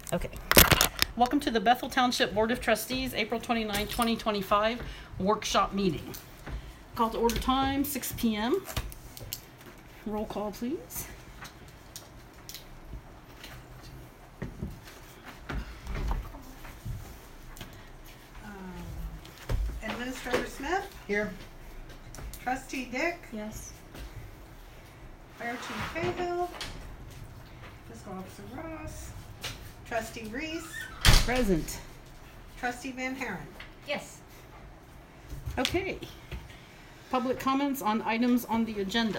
Okay. Welcome to the Bethel Township Board of Trustees, April 29, 2025 workshop meeting. Call to order time, 6 p.m. Roll call, please. Administrator Smith? Here. Trustee Dick? Yes. Fire Chief Cahill? Fiscal Officer Ross? Trustee Reese? Present. Trustee Van Haren? Yes. Okay. Public comments on items on the agenda.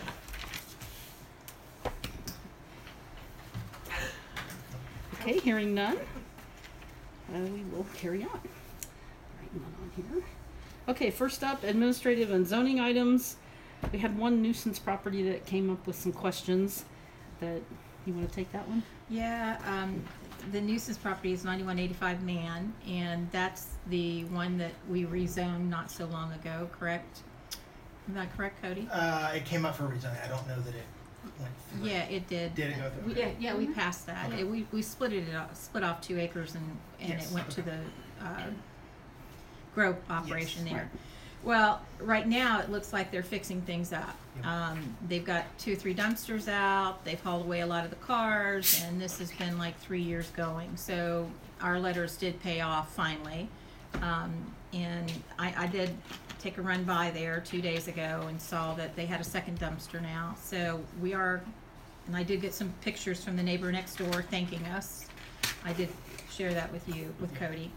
Okay, hearing none. We will carry on. Write none on here. Okay, first up, administrative and zoning items. We had one nuisance property that came up with some questions. That you want to take that one? Yeah, the nuisance property is 9185 Mann, and that's the one that we rezoned not so long ago, correct? Is that correct, Cody? It came up for a reason. I don't know that it went through. Yeah, it did. Did it go through? Yeah, we passed that. Okay. We split off 2 acres and Yes, it went to okay. the grow operation Yes, there. right. Well, right now it looks like they're fixing things up. Yep. They've got 2 or 3 dumpsters out. They've hauled away a lot of the cars, and this has been like 3 years going. So our letters did pay off finally. And I did take a run by there 2 days ago and saw that they had a second dumpster now. So we are, and I did get some pictures from the neighbor next door thanking us. I did share that with you, with Cody.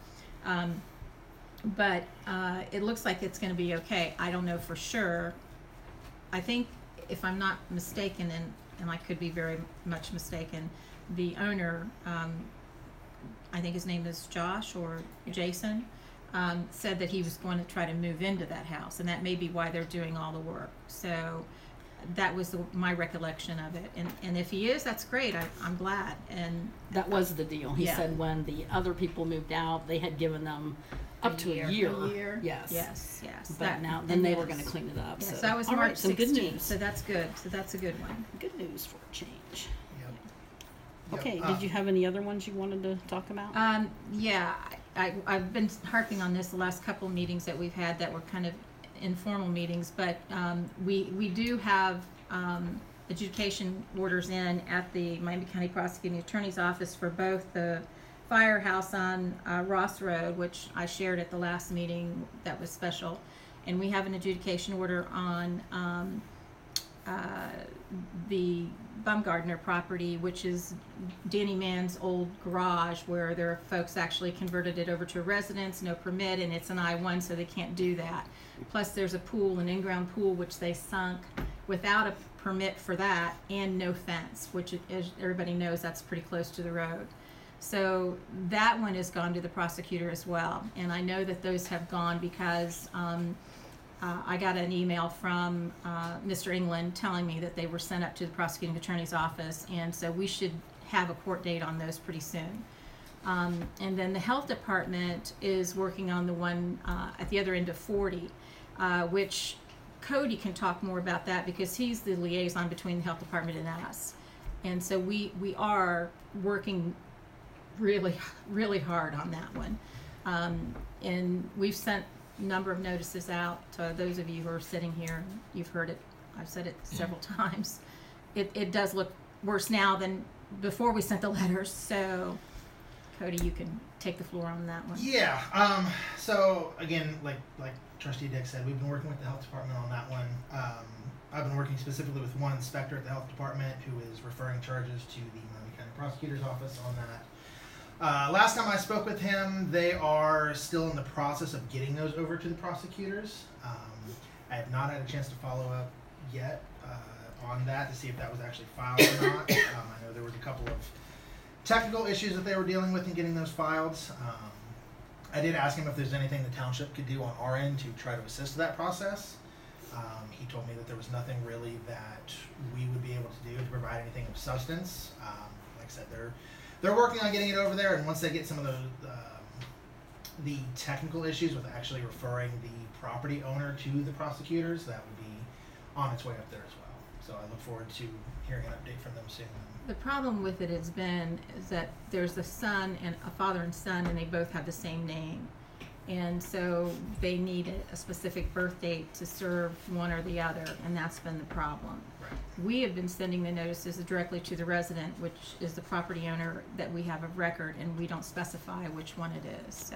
But it looks like it's going to be okay. I don't know for sure. I think, if I'm not mistaken, and I could be very much mistaken, the owner, I think his name is Josh or Jason, said that he was going to try to move into that house, and that may be why they're doing all the work. So that was my recollection of it. And if he is, that's great. I'm glad. And That was the deal. He Yeah. said when the other people moved out, they had given them up to a year. A year? Yes. Yes. But now, then they were going to clean it up. Yes, So that was all March right, some 16th, good news. so that's good. So that's a good one. Good news for a change. Yep. Okay, Yep. did you have any other ones you wanted to talk about? Yeah, I've been harping on this the last couple of meetings that we've had that were kind of informal meetings, but we do have adjudication orders in at the Miami County Prosecuting Attorney's Office for both the firehouse on Ross Road, which I shared at the last meeting that was special, and we have an adjudication order on the Bumgardner property, which is Danny Mann's old garage, where their folks actually converted it over to a residence, no permit, and it's an I-1, so they can't do that. Plus, there's a pool, an in-ground pool, which they sunk without a permit for that, and no fence, which, as everybody knows, that's pretty close to the road. So that one has gone to the prosecutor as well, and I know that those have gone because I got an email from Mr. England telling me that they were sent up to the prosecuting attorney's office, and so we should have a court date on those pretty soon. And then the health department is working on the one at the other end of 40, which Cody can talk more about that because he's the liaison between the health department and us. And so we are working really, really hard on that one. And we've sent number of notices out to those of you who are sitting here. You've heard it. I've said it several times. It does look worse now than before we sent the letters. So, Cody, you can take the floor on that one. Yeah. So again, like Trustee Dick said, we've been working with the health department on that one. I've been working specifically with one inspector at the health department who is referring charges to the Miami County Prosecutor's Office on that. Last time I spoke with him, they are still in the process of getting those over to the prosecutors. I have not had a chance to follow up yet on that to see if that was actually filed or not. I know there was a couple of technical issues that they were dealing with in getting those filed. I did ask him if there's anything the township could do on our end to try to assist that process. He told me that there was nothing really that we would be able to do to provide anything of substance. Like I said, they're working on getting it over there, and once they get some of the technical issues with actually referring the property owner to the prosecutors, that would be on its way up there as well. So I look forward to hearing an update from them soon. The problem with it has been is that there's a son and a father and son, and they both have the same name. And so they need a specific birth date to serve one or the other, and that's been the problem. Right. We have been sending the notices directly to the resident, which is the property owner that we have of record, and we don't specify which one it is, so.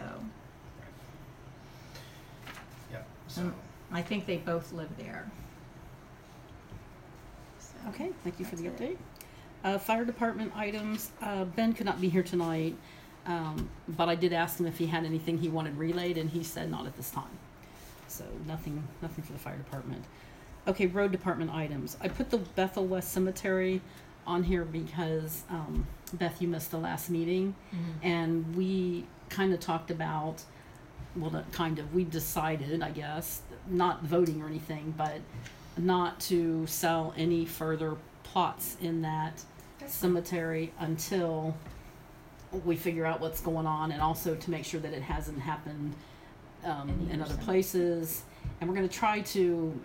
Yep. So. I think they both live there. So, Okay, thank you for the that's update. it. Fire department items. Ben could not be here tonight, but I did ask him if he had anything he wanted relayed, and he said not at this time. So nothing for the fire department. Okay, road department items. I put the Bethel West Cemetery on here because Beth, you missed the last meeting, and we kind of talked about. Well, not kind of. We decided, I guess, not voting or anything, but not to sell any further plots in that cemetery until we figure out what's going on, and also to make sure that it hasn't happened in other places. And we're going to try to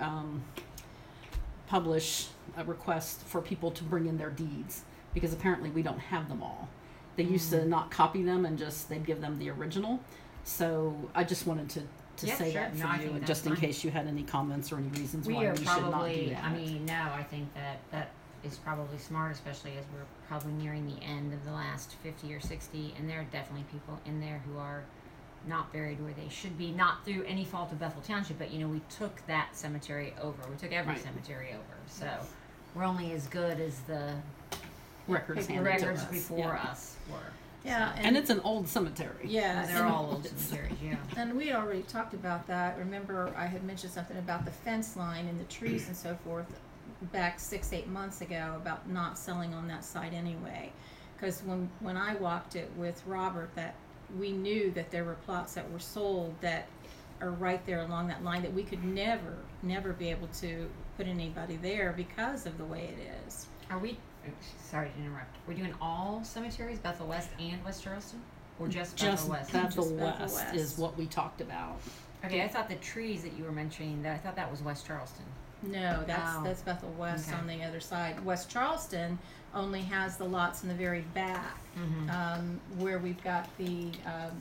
publish a request for people to bring in their deeds, because apparently we don't have them all. They used to not copy them and just they'd give them the original. So I just wanted to Yeah, say sure. that No, for I you, think and that's just in fine. case you had any comments or any reasons We why are we should not do probably, that. I mean, no, I think that is probably smart, especially as we're probably nearing the end of the last 50 or 60, and there are definitely people in there who are not buried where they should be, not through any fault of Bethel Township, but, we took that cemetery over. We took every Right. cemetery over. So we're only as good as the records handed to records us. before Yeah. us were. Yeah, And it's an old cemetery. yeah, They're and- all old cemeteries, yeah. And we had already talked about that. Remember, I had mentioned something about the fence line and the trees and so forth back 6-8 months ago about not selling on that site anyway. Because when I walked it with Robert, that we knew that there were plots that were sold that are right there along that line that we could never be able to put anybody there because of the way it is. Are we, sorry to interrupt, we're doing all cemeteries, Bethel West and West Charleston? Or just Just Bethel West? Bethel Just Bethel West West. is what we talked about. Okay, I thought the trees that you were mentioning, I thought that was West Charleston. No, Oh. that's Bethel West Okay. on the other side. West Charleston only has the lots in the very back, where we've got the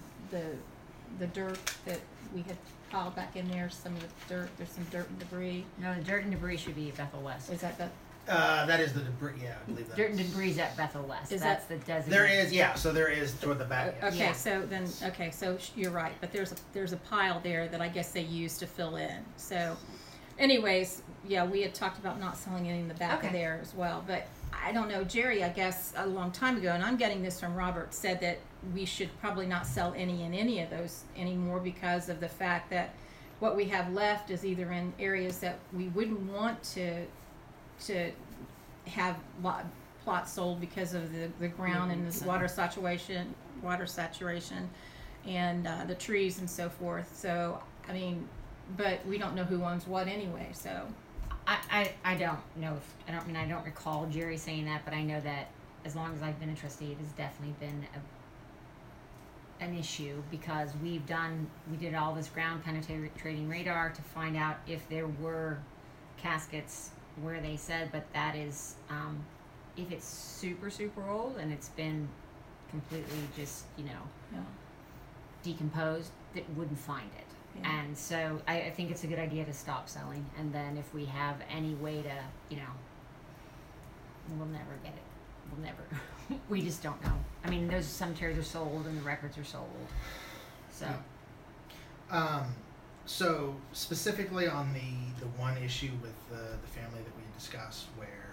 dirt that we had piled back in there. Some of the dirt, there's some dirt and debris. No, the dirt and debris should be at Bethel West. Is that the? That is the debris. Yeah, I believe that. Dirt and debris is at Bethel West. Is That's the designated. There is, yeah. So there is toward the back. yes. Okay, Yeah. so then you're right, but there's a pile there that I guess they use to fill in. So, anyways, yeah, we had talked about not selling any in the back of Okay. there as well, but I don't know. Jerry, I guess a long time ago, and I'm getting this from Robert, said that we should probably not sell any in any of those anymore because of the fact that what we have left is either in areas that we wouldn't want to have plots sold because of the ground and this water saturation and the trees and so forth. So I mean, but we don't know who owns what anyway. So I don't know if, I don't recall Jerry saying that, but I know that as long as I've been a trustee, it has definitely been an issue because we did all this ground penetrating radar to find out if there were caskets where they said, but that is, if it's super, super old and it's been completely just, yeah. decomposed, that wouldn't find it. Yeah. And so I think it's a good idea to stop selling, and then if we have any way to, we'll never get it. We'll never. We just don't know. I mean, those cemeteries are sold and the records are sold. So, So specifically on the one issue with the family that we had discussed, where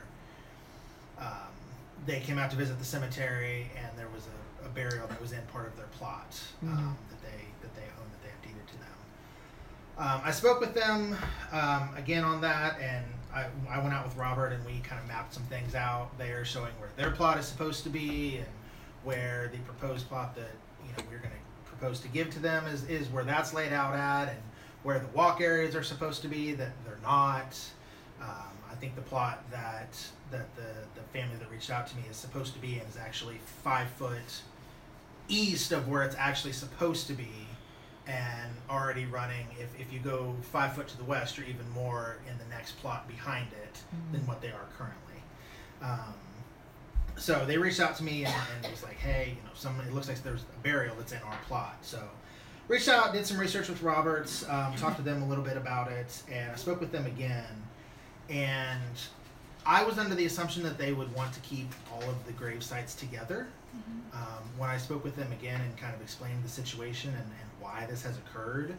they came out to visit the cemetery and there was a burial that was in part of their plot that they own, that they have deeded to them. I spoke with them again on that, and I went out with Robert and we kind of mapped some things out there, showing where their plot is supposed to be and where the proposed plot that we're going to propose to give to them is where that's laid out at, and where the walk areas are supposed to be that they're not. I think the plot that the family that reached out to me is supposed to be in is actually 5 foot east of where it's actually supposed to be, and already running, if you go 5 foot to the west, or even more in the next plot behind it than what they are currently. So they reached out to me and was like, hey, it looks like there's a burial that's in our plot. So reached out, did some research with Roberts, talked to them a little bit about it, and I spoke with them again. And I was under the assumption that they would want to keep all of the grave sites together. When I spoke with them again and kind of explained the situation and why this has occurred,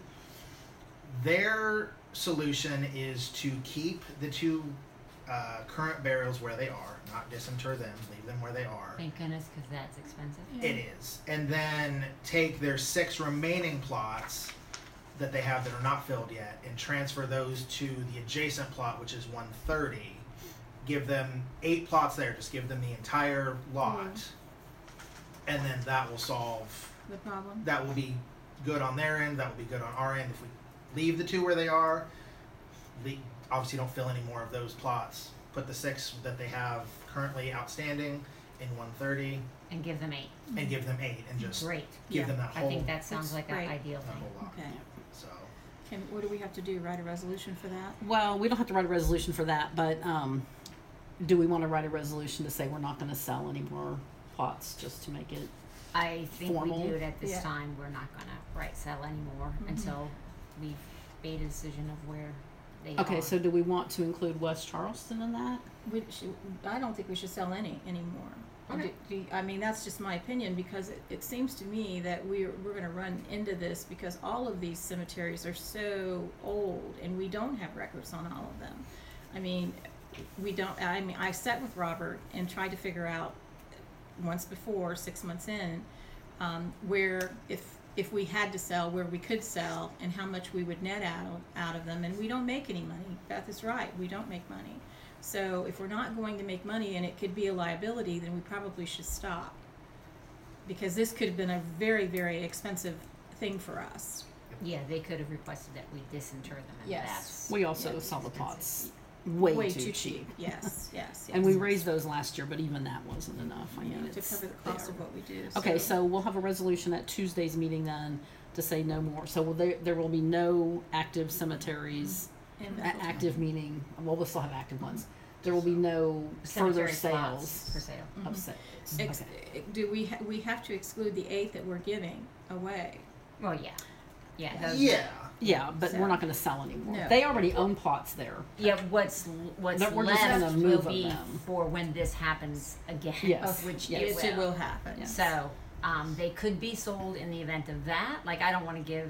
their solution is to keep the two current burials where they are, not disinter them, leave them where they are. Thank goodness, because that's expensive. It is. And then take their 6 remaining plots that they have that are not filled yet and transfer those to the adjacent plot, which is 130. Give them 8 plots there, just give them the entire lot. And then that will solve The problem? that will be good on their end, that will be good on our end. If we leave the 2 where they are, obviously don't fill any more of those plots. Put the 6 that they have currently outstanding in 130 And give them 8. and give them 8 and just Great. give them that I whole, think that sounds like an Right. ideal that thing. whole lot. Okay. So What do we have to do? Write a resolution for that? Well, we don't have to write a resolution for that, but do we want to write a resolution to say we're not going to sell any more plots just to make it? I think Formal. we do it at this Yeah. time. We're not gonna sell anymore until we've made a decision of where they are. Okay, so do we want to include West Charleston in that? I don't think we should sell any anymore. Okay. I mean, that's just my opinion, because it seems to me that we're going to run into this because all of these cemeteries are so old and we don't have records on all of them. I mean, I sat with Robert and tried to figure out once before, 6 months in, where if we had to sell, where we could sell, and how much we would net out of them, and we don't make any money. Beth is right, we don't make money. So if we're not going to make money and it could be a liability, then we probably should stop. Because this could have been a very, very expensive thing for us. Yeah, they could have requested that we disinter them, and Yes. that's We also Yeah. sell the Expensive. plots way too too cheap. Yes, yes. And we yes. raised those last year, but even that wasn't enough. I mean, To cover the cost of what we do. Okay, so we'll have a resolution at Tuesday's meeting then to say no more. So there will be no active cemeteries, And active meaning, well, we'll still have active ones. There will be no further cemetery plots sales for sale. of sales. Okay. Do we have to exclude the 8 that we're giving away? Well, yeah. Yeah, those, yeah. Yeah, but So- we're not going to sell anymore. No. They already own plots there. Yeah, what's We're just gonna left will move be them. for when this happens again. Yes. Which Yes. it will. happen. Yes. So, they could be sold in the event of that. Like, I don't want to give.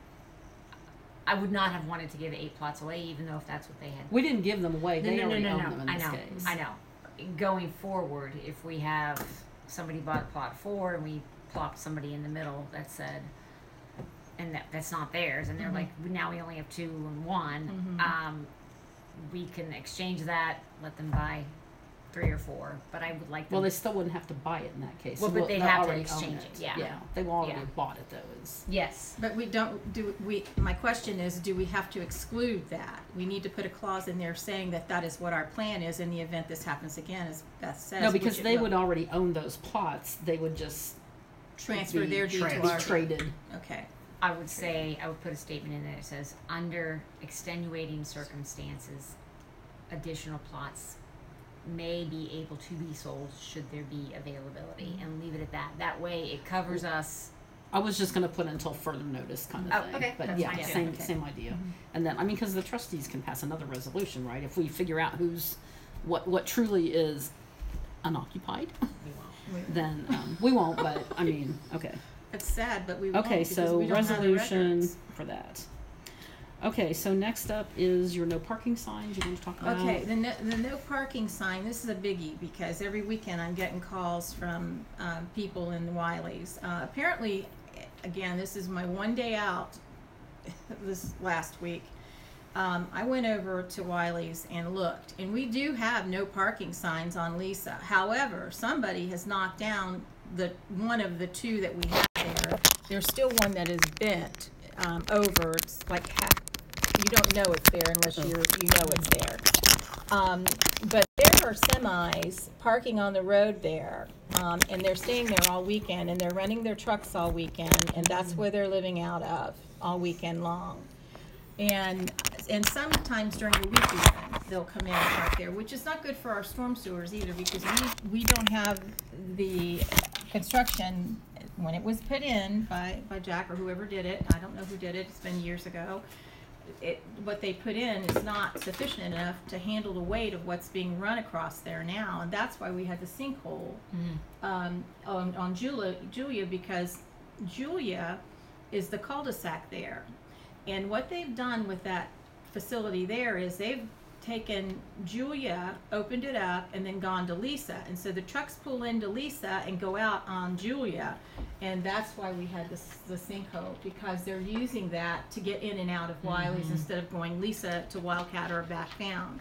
I would not have wanted to give 8 plots away, even though if that's what they had. We didn't give them away. They already own them in I this know. case. I know. Going forward, if we have somebody bought plot 4 and we plopped somebody in the middle that said, and that's not theirs, and they're like, now we only have 2 and 1. We can exchange that, let them buy 3 or 4. But I would like them. Well, they still wouldn't have to buy it in that case. Well, but they'd they'll have to already exchange own it, yeah. Yeah, they will already Yeah. have bought it though. Yes. But we don't my question is, do we have to exclude that? We need to put a clause in there saying that is what our plan is in the event this happens again, as Beth says. No, because which it they will. would already own those plots. They would just transfer be their deed to be our. traded. Okay. I would say, I would put a statement in there that says, under extenuating circumstances, additional plots may be able to be sold should there be availability, and leave it at that. That way it covers us. I was just going to put until further notice kind of Oh, thing. okay, But that's yeah, fine, too. same Okay. same idea. And then because the trustees can pass another resolution, right? If we figure out what truly is unoccupied, We won't. then we won't. But I mean, okay. It's sad, but we won't Okay, because so we don't have the resolution records. for that. Okay, so next up is your no parking signs. You want to talk about? Okay, the no parking sign, this is a biggie because every weekend I'm getting calls from people in Wiley's. Apparently, again, this is my one day out this last week. I went over to Wiley's and looked, and we do have no parking signs on Lisa. However, somebody has knocked down one of the 2 that we have there. There's still one that is bent over. It's like half. You don't know it's there unless you know it's there. But there are semis parking on the road there, and they're staying there all weekend, and they're renting their trucks all weekend, and that's where they're living out of all weekend long. And and sometimes during the week even, they'll come in and park there, which is not good for our storm sewers either, because we don't have the construction, when it was put in by Jack or whoever did it, I don't know who did it, it's been years ago, what they put in is not sufficient enough to handle the weight of what's being run across there now, and that's why we had the sinkhole on Julia, because Julia is the cul-de-sac there. And what they've done with that facility there is they've taken Julia, opened it up, and then gone to Lisa. And so the trucks pull into Lisa and go out on Julia. And that's why we had the sinkhole, because they're using that to get in and out of Wiley's instead of going Lisa to Wildcat or back down.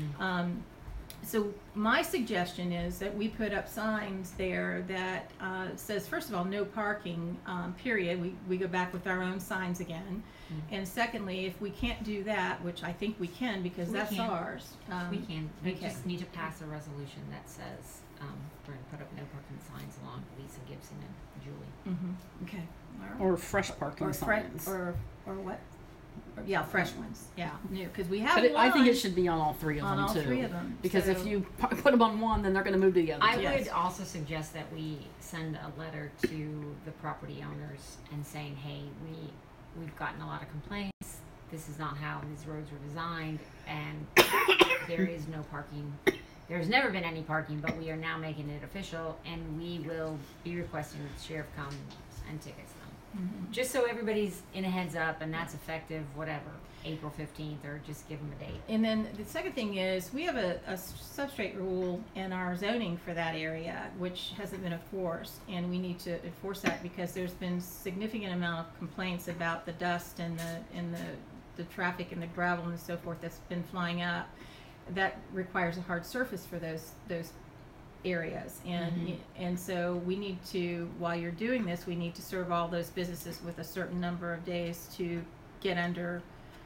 So my suggestion is that we put up signs there that says, first of all, no parking, period. We go back with our own signs again. And secondly, if we can't do that, which I think we can because that's ours. We can. We okay. just need to pass a resolution that says we're going to put up no parking signs along Lisa Gibson and Julie. Okay. All right. Or fresh parking or signs. Or what? Yeah, fresh ones. Yeah, new, because we have But one. I think it should be on all three of on them all too. three of them. Because So- if you put them on one, then they're going to move to the other. I two. would also suggest that we send a letter to the property owners and saying, hey, we've gotten a lot of complaints. This is not how these roads were designed, and there is no parking. There's never been any parking, but we are now making it official, and we will be requesting that the sheriff come and tickets them. Just so everybody's in a heads up, and that's effective, whatever, April 15th, or just give them a date. And then the second thing is we have a substrate rule in our zoning for that area, which hasn't been enforced, and we need to enforce that because there's been significant amount of complaints about the dust and the traffic and the gravel and so forth that's been flying up. That requires a hard surface for those areas, and so we need to, while you're doing this, we need to serve all those businesses with a certain number of days to get under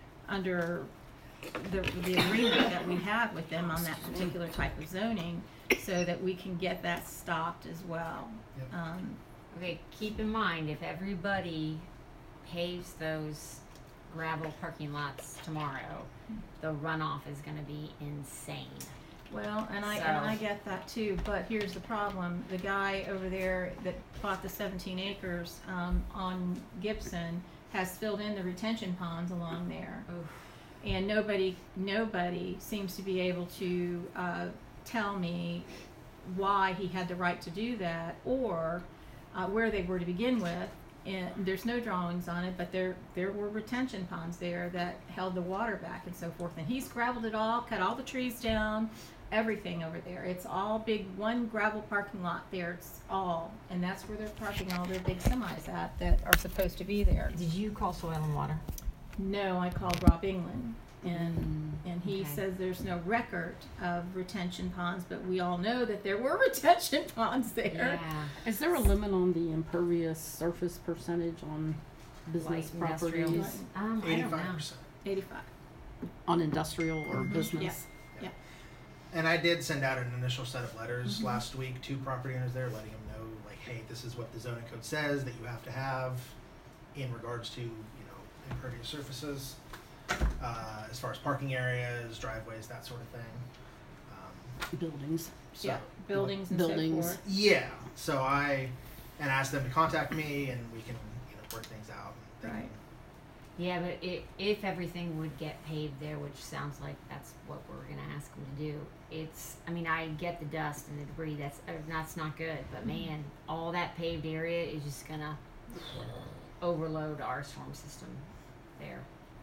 the agreement that we have with them on that particular type of zoning, so that we can get that stopped as well. Yep. Okay, keep in mind, if everybody paves those gravel parking lots tomorrow, the runoff is going to be insane. Well, and I So- get that too, but here's the problem: the guy over there that bought the 17 acres on Gibson has filled in the retention ponds along there. Oof. And nobody seems to be able to tell me why he had the right to do that, or where they were to begin with. And there's no drawings on it, but there were retention ponds there that held the water back and so forth. And he's gravelled it all, cut all the trees down, everything over there. It's all big, one gravel parking lot there. It's all, and that's where they're parking all their big semis at that are supposed to be there. Did you call Soil and Water? No, I called Rob England, and he okay. says there's no record of retention ponds, but we all know that there were retention ponds there. Yeah. Is there a limit on the impervious surface percentage on business Like industrial? properties? I don't know. 85%. 85. On industrial or business? Yes. Yeah. And I did send out an initial set of letters last week to property owners there, letting them know, like, hey, this is what the zoning code says that you have to have in regards to, impervious surfaces, as far as parking areas, driveways, that sort of thing. Buildings. So, Yeah, buildings and buildings. so forth. Yeah. So I asked them to contact me, and we can, work things out. And they Right. Yeah, but if everything would get paved there, which sounds like that's what we're going to ask them to do, I get the dust and the debris, that's not good, but man, all that paved area is just going to overload our storm system there.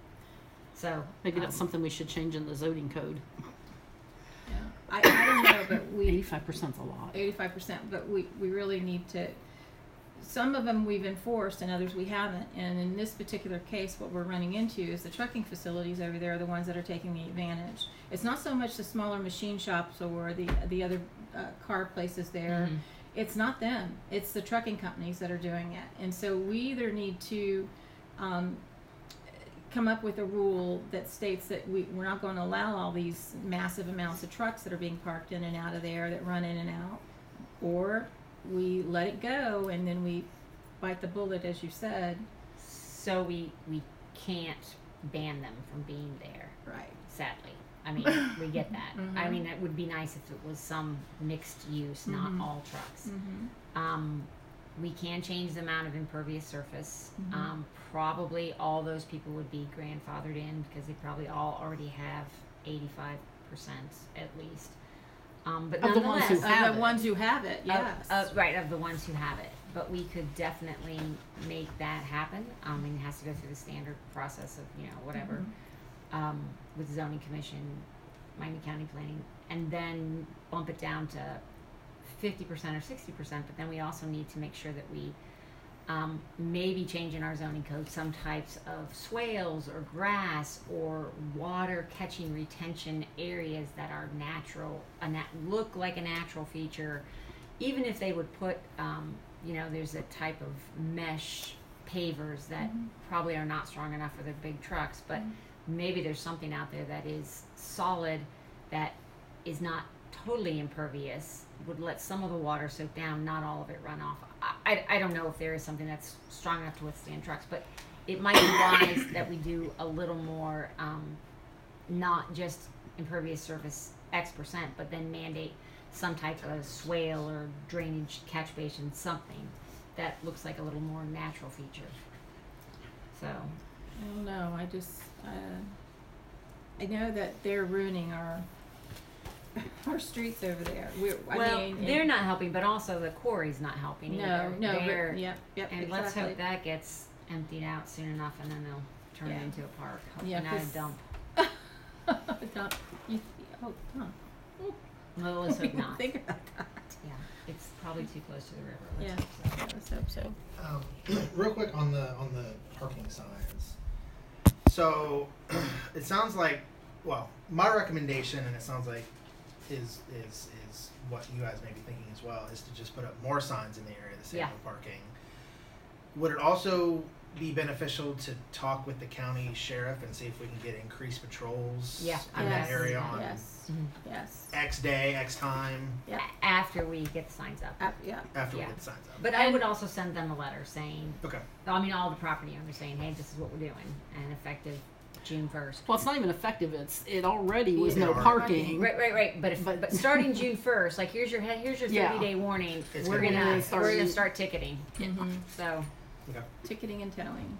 So Maybe that's something we should change in the zoning code. Yeah. I don't know, but we 85%'s a lot. 85%, but we really need to. Some of them we've enforced and others we haven't. And in this particular case, what we're running into is the trucking facilities over there are the ones that are taking the advantage. It's not so much the smaller machine shops or the other car places there. It's not them. It's the trucking companies that are doing it. And so we either need to come up with a rule that states that we're not going to allow all these massive amounts of trucks that are being parked in and out of there that run in and out, or we let it go and then we bite the bullet, as you said. So we can't ban them from being there. Right. Sadly, I mean, we get that. I mean, it would be nice if it was some mixed use, not all trucks. We can change the amount of impervious surface. Probably all those people would be grandfathered in because they probably all already have 85% at least. But Of the ones who nonetheless, have The it. ones who have it, yes. right, of the ones who have it. But we could definitely make that happen. I mean, it has to go through the standard process of, whatever, with zoning commission, Miami County planning, and then bump it down to 50% or 60%. But then we also need to make sure that we maybe change in our zoning code some types of swales or grass or water catching retention areas that are natural, look like a natural feature. Even if they would put, there's a type of mesh pavers that probably are not strong enough for the big trucks, but maybe there's something out there that is solid, that is not totally impervious, would let some of the water soak down, not all of it run off. I don't know if there is something that's strong enough to withstand trucks, but it might be wise that we do a little more, not just impervious surface X%, but then mandate some type of swale or drainage catch basin, something that looks like a little more natural feature. So, I don't know, I know that they're ruining our streets over there. they're not helping, but also the quarry's not helping either. No, They're- yep, and exactly. let's hope that gets emptied out soon enough, and then they'll turn it into a park, Yeah, not a 'cause- dump. Dump. Dump. Well, let's hope not. Think about that. Yeah, it's probably too close to the river. Let's Yeah. hope so. Let's hope so. Real quick on the parking signs. So it sounds like, well, my recommendation, and it sounds like is what you guys may be thinking as well, is to just put up more signs in the area that say Yeah. no parking. Would it also be beneficial to talk with the county sheriff and see if we can get increased patrols Yeah, in that Yes, area on Yes. Yes. X day, X time Yeah. After we get the signs up. Yeah. after we Yeah. get the signs up? But I would also send them a letter saying, Okay. all the property owners saying, hey, this is what we're doing, and effective June 1st. Well, it's not even effective. It already was no Yeah. parking. Right. But But- starting June 1st, like here's your 30-day Yeah. warning. It's We're gonna gonna be- start ticketing. So Okay. Ticketing and towing.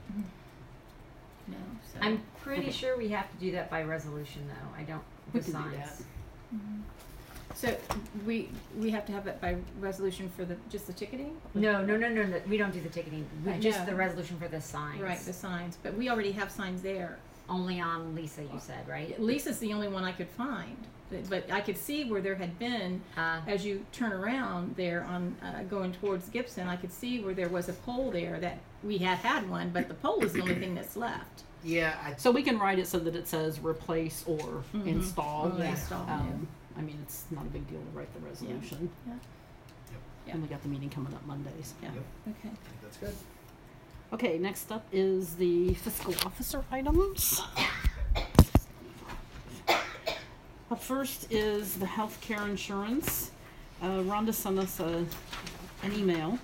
No. So. I'm pretty sure we have to do that by resolution, though. I don't. We The can do signs. that. So we have to have it by resolution for just the ticketing? No. We don't do the ticketing. I Just know. the resolution for the signs. Right, the signs. But we already have signs there. Only on Lisa, you said, right? Lisa's the only one I could find. But I could see where there had been, as you turn around there on going towards Gibson, I could see where there was a pole there that we had one, but the pole is the only thing that's left. Yeah, So we can write it so that it says replace or install. Or install, I mean, it's not a big deal to write the resolution. Yeah. Yep. And we got the meeting coming up Mondays. Yeah. Yep. Okay. I think that's good. Okay, next up is the fiscal officer items. Up first is the healthcare insurance. Rhonda sent us an email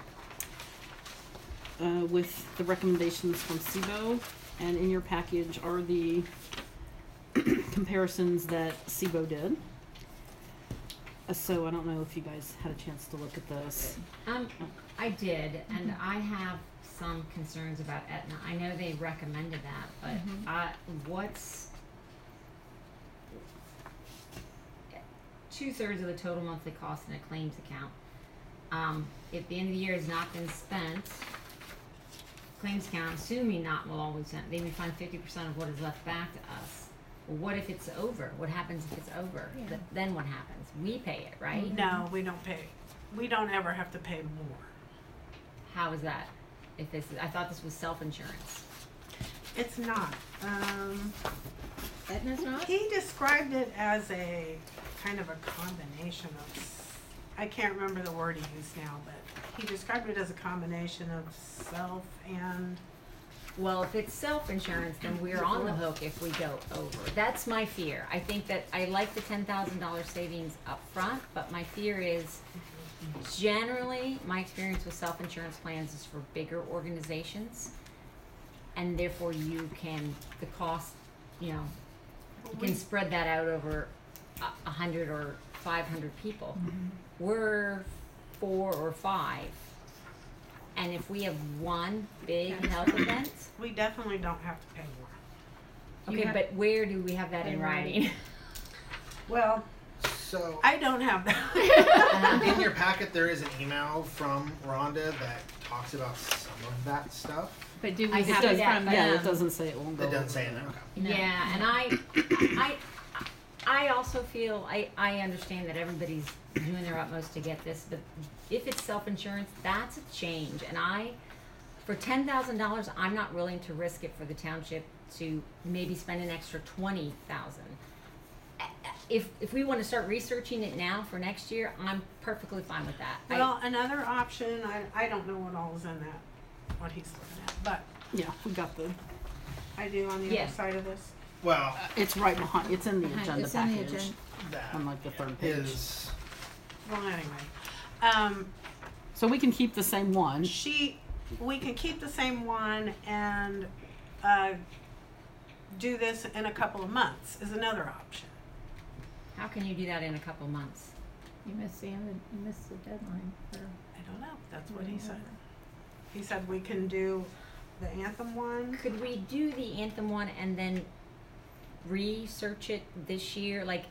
with the recommendations from SIBO, and in your package are the comparisons that SIBO did. So I don't know if you guys had a chance to look at this. I did, and I have some concerns about Aetna. I know they recommended that, but what's 2/3 of the total monthly cost in a claims account? If the end of the year has not been spent, claims account, assuming not will always send, they refund 50% of what is left back to us. Well, what if it's over? What happens if it's over? Yeah. Then what happens? We pay it, right? No, we don't pay. We don't ever have to pay more. How is that? If this, I thought this was self-insurance. It's not. Aetna's not? He described it as a kind of a combination of, I can't remember the word he used now, but he described it as a combination of self and, Well, if it's self-insurance, then we're on the hook if we go over. That's my fear. I think that I like the $10,000 savings up front, but my fear is generally my experience with self-insurance plans is for bigger organizations. and therefore the cost, you can spread that out over 100 or 500 people. We're 4 or 5, and if we have one big health event, We definitely don't have to pay more. okay, but where do we have that in writing? Well, So I don't have that. in your packet, there is an email from Rhonda that talks about some of that stuff. But do we I have see it that, from but- Yeah, them? it doesn't say it won't go. It doesn't over. say in there. Okay. No. Yeah, and I also feel I understand that everybody's doing their utmost to get this, but if it's self-insurance, that's a change. And for $10,000, I'm not willing to risk it for the township to maybe spend an extra $20,000. If we want to start researching it now for next year, I'm perfectly fine with that. Well, another option, I don't know what all is in that, what he's looking at, but Yeah, we got the. I do on the Yeah. other side of this. Well, It's right behind. It's in the agenda It's in the package agenda. that on like the third page. is Well, anyway, So we can keep the same one. we can keep the same one and do this in a couple of months is another option. How can you do that in a couple months? You missed the deadline for. I don't know. That's what he said. He said we can do the Anthem one. Could we do the Anthem one and then research it this year? Like,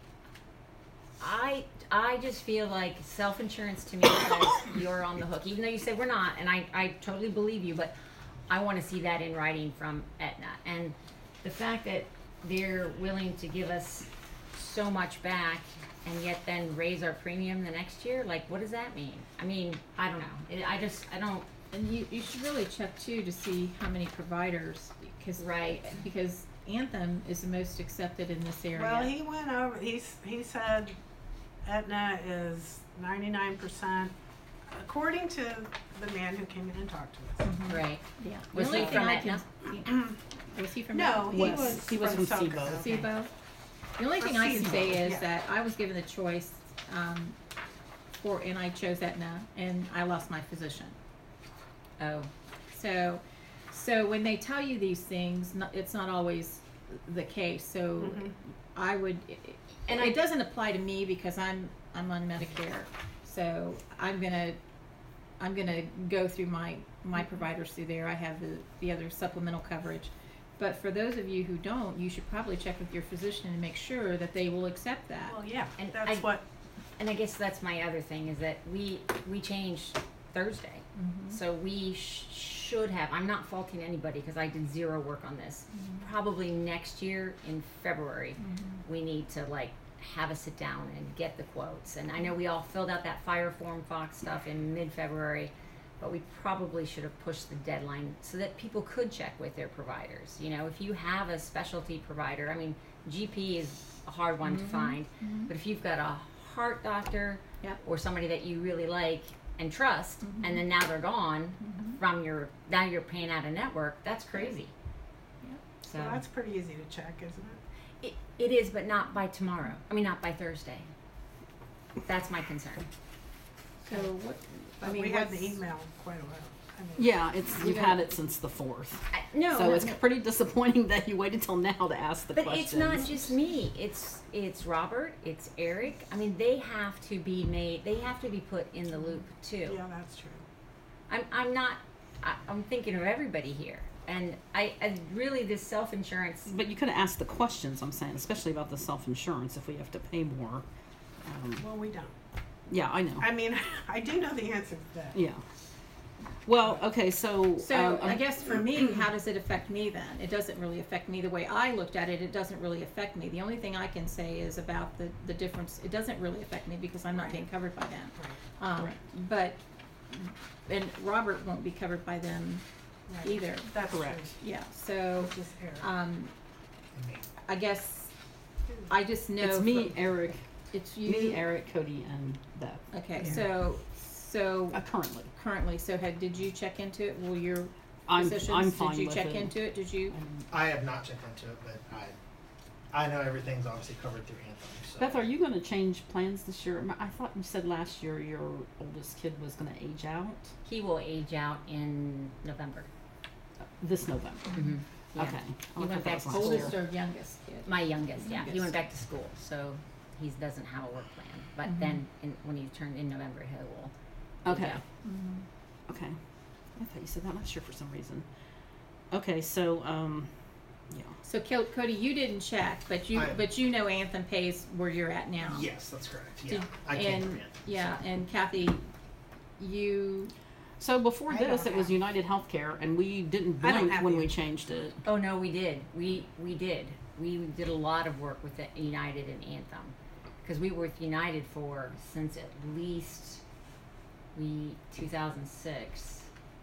I just feel like self-insurance to me says you're on the hook, even though you say we're not, and I totally believe you, but I want to see that in writing from Aetna. And the fact that they're willing to give us so much back and yet then raise our premium the next year, like, what does that mean? I mean, I don't know. I don't. And you should really check too to see how many providers, because Anthem is the most accepted in this area. Well, he went over. He said Aetna is 99%, according to the man who came in and talked to us. Right. Yeah. Was The only he thing from I Aetna? Was he from No, Aetna? he Wes. was. He was from South SIBO. Dakota. SIBO? The only Or thing I can SIBO, say is yeah. that I was given the choice, and I chose Aetna, and I lost my physician. Oh. So when they tell you these things, it's not always the case. So Mhm. I would, And it doesn't apply to me because I'm on Medicare. So I'm gonna go through my providers through there. I have the other supplemental coverage. But for those of you who don't, you should probably check with your physician and make sure that they will accept that. Well, yeah, And that's I- what. And I guess that's my other thing is that we changed Thursday, so we should have. I'm not faulting anybody because I did zero work on this. Probably next year in February, we need to like have a sit down and get the quotes. And I know we all filled out that Fire Form Fox stuff in mid-February, but we probably should have pushed the deadline so that people could check with their providers. You know, if you have a specialty provider, I mean, GP is a hard one to find, but if you've got a heart doctor Yep. or somebody that you really like and trust, and then now they're gone from now you're paying out a network, that's crazy. Yep. So Well, that's pretty easy to check, isn't it? it is, but not by tomorrow. I mean, not by Thursday. That's my concern. So what? I But mean, we had the what's- email quite a while. I mean, Yeah, you've got- had it since the 4th. No, So no, it's no. pretty disappointing that you waited till now to ask the But questions. it's not just me. It's Robert. It's Eric. I mean, they have to be made. They have to be put in the loop too. Yeah, that's true. I'm not. I'm thinking of everybody here, and I really this self-insurance. But you could have asked the questions, I'm saying, especially about the self-insurance if we have to pay more. Well, we don't. Yeah, I know. I mean, I do know the answer to that. Yeah. Well, okay, so. So I guess for me, how does it affect me then? It doesn't really affect me the way I looked at it. It doesn't really affect me. The only thing I can say is about the difference. It doesn't really affect me because I'm not being covered by them. Right. But and Robert won't be covered by them Right. either. That's Correct. true. Yeah. So Just Eric. I guess I just know It's me, from- Eric, It's you. me, Eric, Cody, and Beth. Okay. Yeah. So Currently. so did you check into it? Will your I'm physicians, fine did you with check it. into it? Did you? I have not checked into it, but I know everything's obviously covered through Anthem. So. Beth, are you going to change plans this year? I thought you said last year your oldest kid was going to age out. He will age out in November. this November. Mm-hmm. Yeah. Okay. He I'll went put back those to on school. Oldest or youngest kid? My youngest, yeah. He Youngest. went back to school, so he doesn't have a work plan. But Mhm. then when he turned in November, he will. Okay. Yeah. Mhm. Okay. I thought you said that. I'm not sure for some reason. Okay, so yeah. So Cody, you didn't check, but you know Anthem pays where you're at now. Yes, that's correct. Yeah, Did- I can't and forget. yeah, and Kathy, you So before I this, don't it was have- United Healthcare, and we didn't I don't blink have when the- we changed it. Oh no, we did. We did. We did a lot of work with the United and Anthem because we were with United since at least 2006.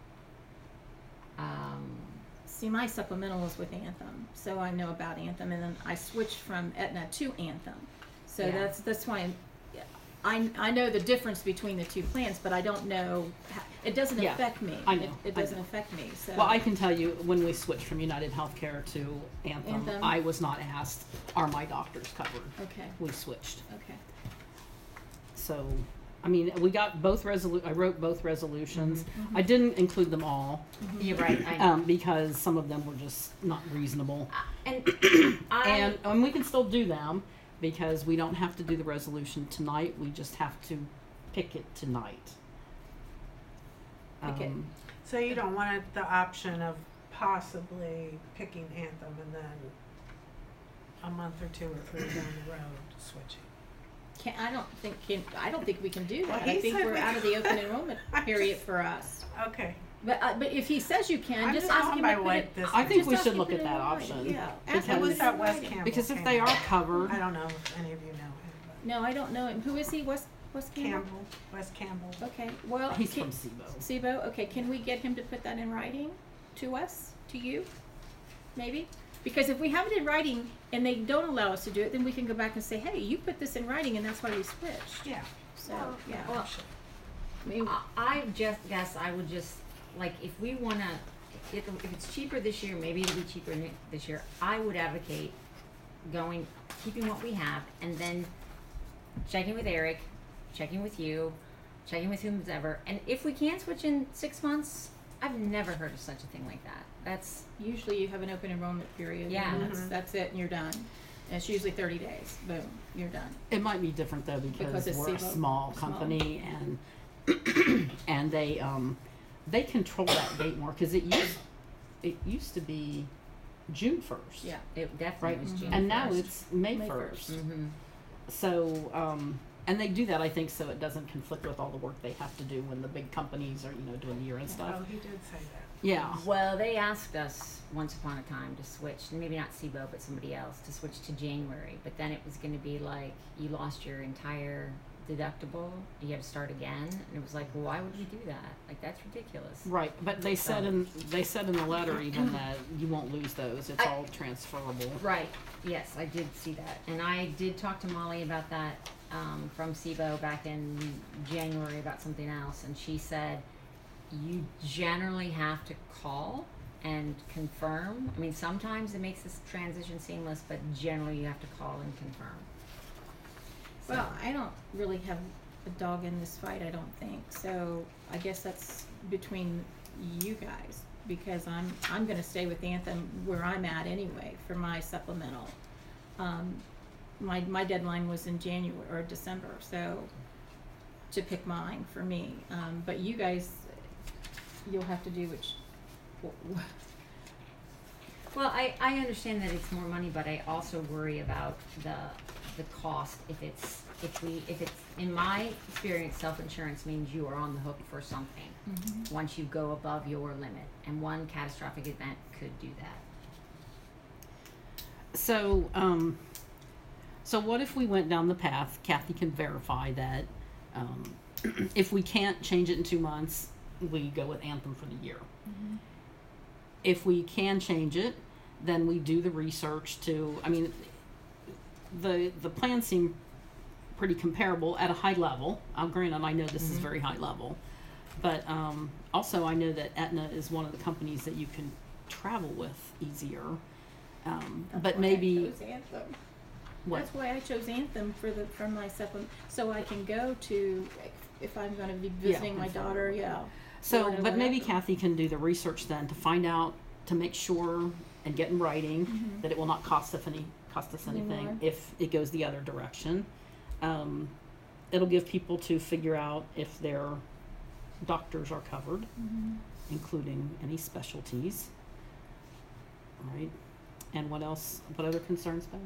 see my supplemental was with Anthem, so I know about Anthem, and then I switched from Aetna to Anthem. So Yeah. that's why I know the difference between the two plans, but I don't know. It doesn't Yeah, affect me. I know, It I doesn't know. affect me. So Well, I can tell you when we switched from United Healthcare to Anthem, Anthem. I was not asked, are my doctors covered? okay, We switched. okay. So, I mean, we got both I wrote both resolutions. Mm-hmm. I didn't include them all, You're right. I know. because some of them were just not reasonable. And And we can still do them because we don't have to do the resolution tonight. We just have to pick it tonight. Pick it. So you don't want the option of possibly picking Anthem and then a month or 2 or 3 down the road switching. I don't think we can do Well, that. I he think said we're we out of the open enrollment I'm period just- for us. Okay. But if he says you can, I'm just just ask going him by to put what it. this. I think just we ask should him look to at put it that in writing. option. Yeah, ask Because- him It to was put it at in West writing. Campbell. Because if came they are out. covered, I don't know if any of you know him. No, I don't know him. Who is he? West Campbell? West Campbell. Okay. Well, he's from SIBO. SIBO. Okay. Can we get him to put that in writing to us, to you, maybe? Because if we have it in writing and they don't allow us to do it, then we can go back and say, hey, you put this in writing, and that's why we switched. Yeah. So yeah. Well, I mean, I just guess I would just like if we wanna, if it's cheaper this year, maybe it'll be cheaper this year. I would advocate keeping what we have, and then checking with Eric, checking with you, checking with whomever, and if we can switch in 6 months, I've never heard of such a thing like that. That's usually you have an open enrollment period. Yeah. And that's it, and you're done. And it's usually 30 days. Boom, you're done. It might be different though Because because it's we're a SIBO. small Small. company and they control that date more because it used to be June 1st. Yeah. it definitely Right. was June And now 1st. it's May May 1st. Mm-hmm. So, and they do that, I think, so it doesn't conflict with all the work they have to do when the big companies are, doing the year-end stuff. Oh, he did say that. Yeah. Well, they asked us once upon a time to switch, maybe not SIBO, but somebody else, to switch to January. But then it was going to be like, you lost your entire deductible, you had to start again. And it was like, well, why would you do that? Like, that's ridiculous. Right, but they said in the letter even that you won't lose those. It's all transferable. Right, yes, I did see that. And I did talk to Molly about that from SIBO back in January about something else. And she said, you generally have to call and confirm. I mean, sometimes it makes this transition seamless, but generally you have to call and confirm. So- Well, I don't really have a dog in this fight, I don't think. So I guess that's between you guys, because I'm gonna stay with Anthem where I'm at anyway for my supplemental. My deadline was in January or December, so to pick mine for me. But you guys, you'll have to do which. Well, I understand that it's more money, but I also worry about the cost if it's in my experience, self-insurance means you are on the hook for something once you go above your limit, and one catastrophic event could do that. So, so what if we went down the path? Kathy can verify that if we can't change it in 2 months, we go with Anthem for the year. If we can change it, then we do the research to. I mean, the plans seem pretty comparable at a high level. Granted, I know this is very high level, but also I know that Aetna is one of the companies that you can travel with easier. But maybe I chose Anthem. what? That's why I chose Anthem for my supplement, so I can go to if I'm going to be visiting my daughter. Yeah. So, Florida, but maybe whatever. Kathy can do the research then to find out to make sure and get in writing Mhm. that it will not cost us anything Anymore. if it goes the other direction. It'll give people to figure out if their doctors are covered, Mhm. including any specialties. All right. And what else? What other concerns, Beth?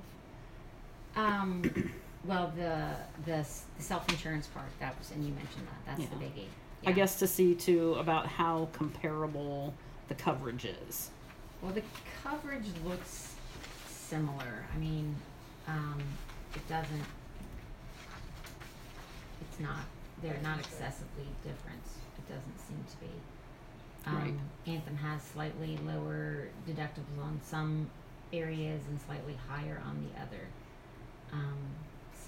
Well, the self-insurance part, that was, and you mentioned that, that's the Yeah. biggie. I Yeah. guess to see too about how comparable the coverage is. Well, the coverage looks similar. I mean, it doesn't, it's not, they're not excessively different. It doesn't seem to be. Right. Anthem has slightly lower deductibles on some areas and slightly higher on the other. So,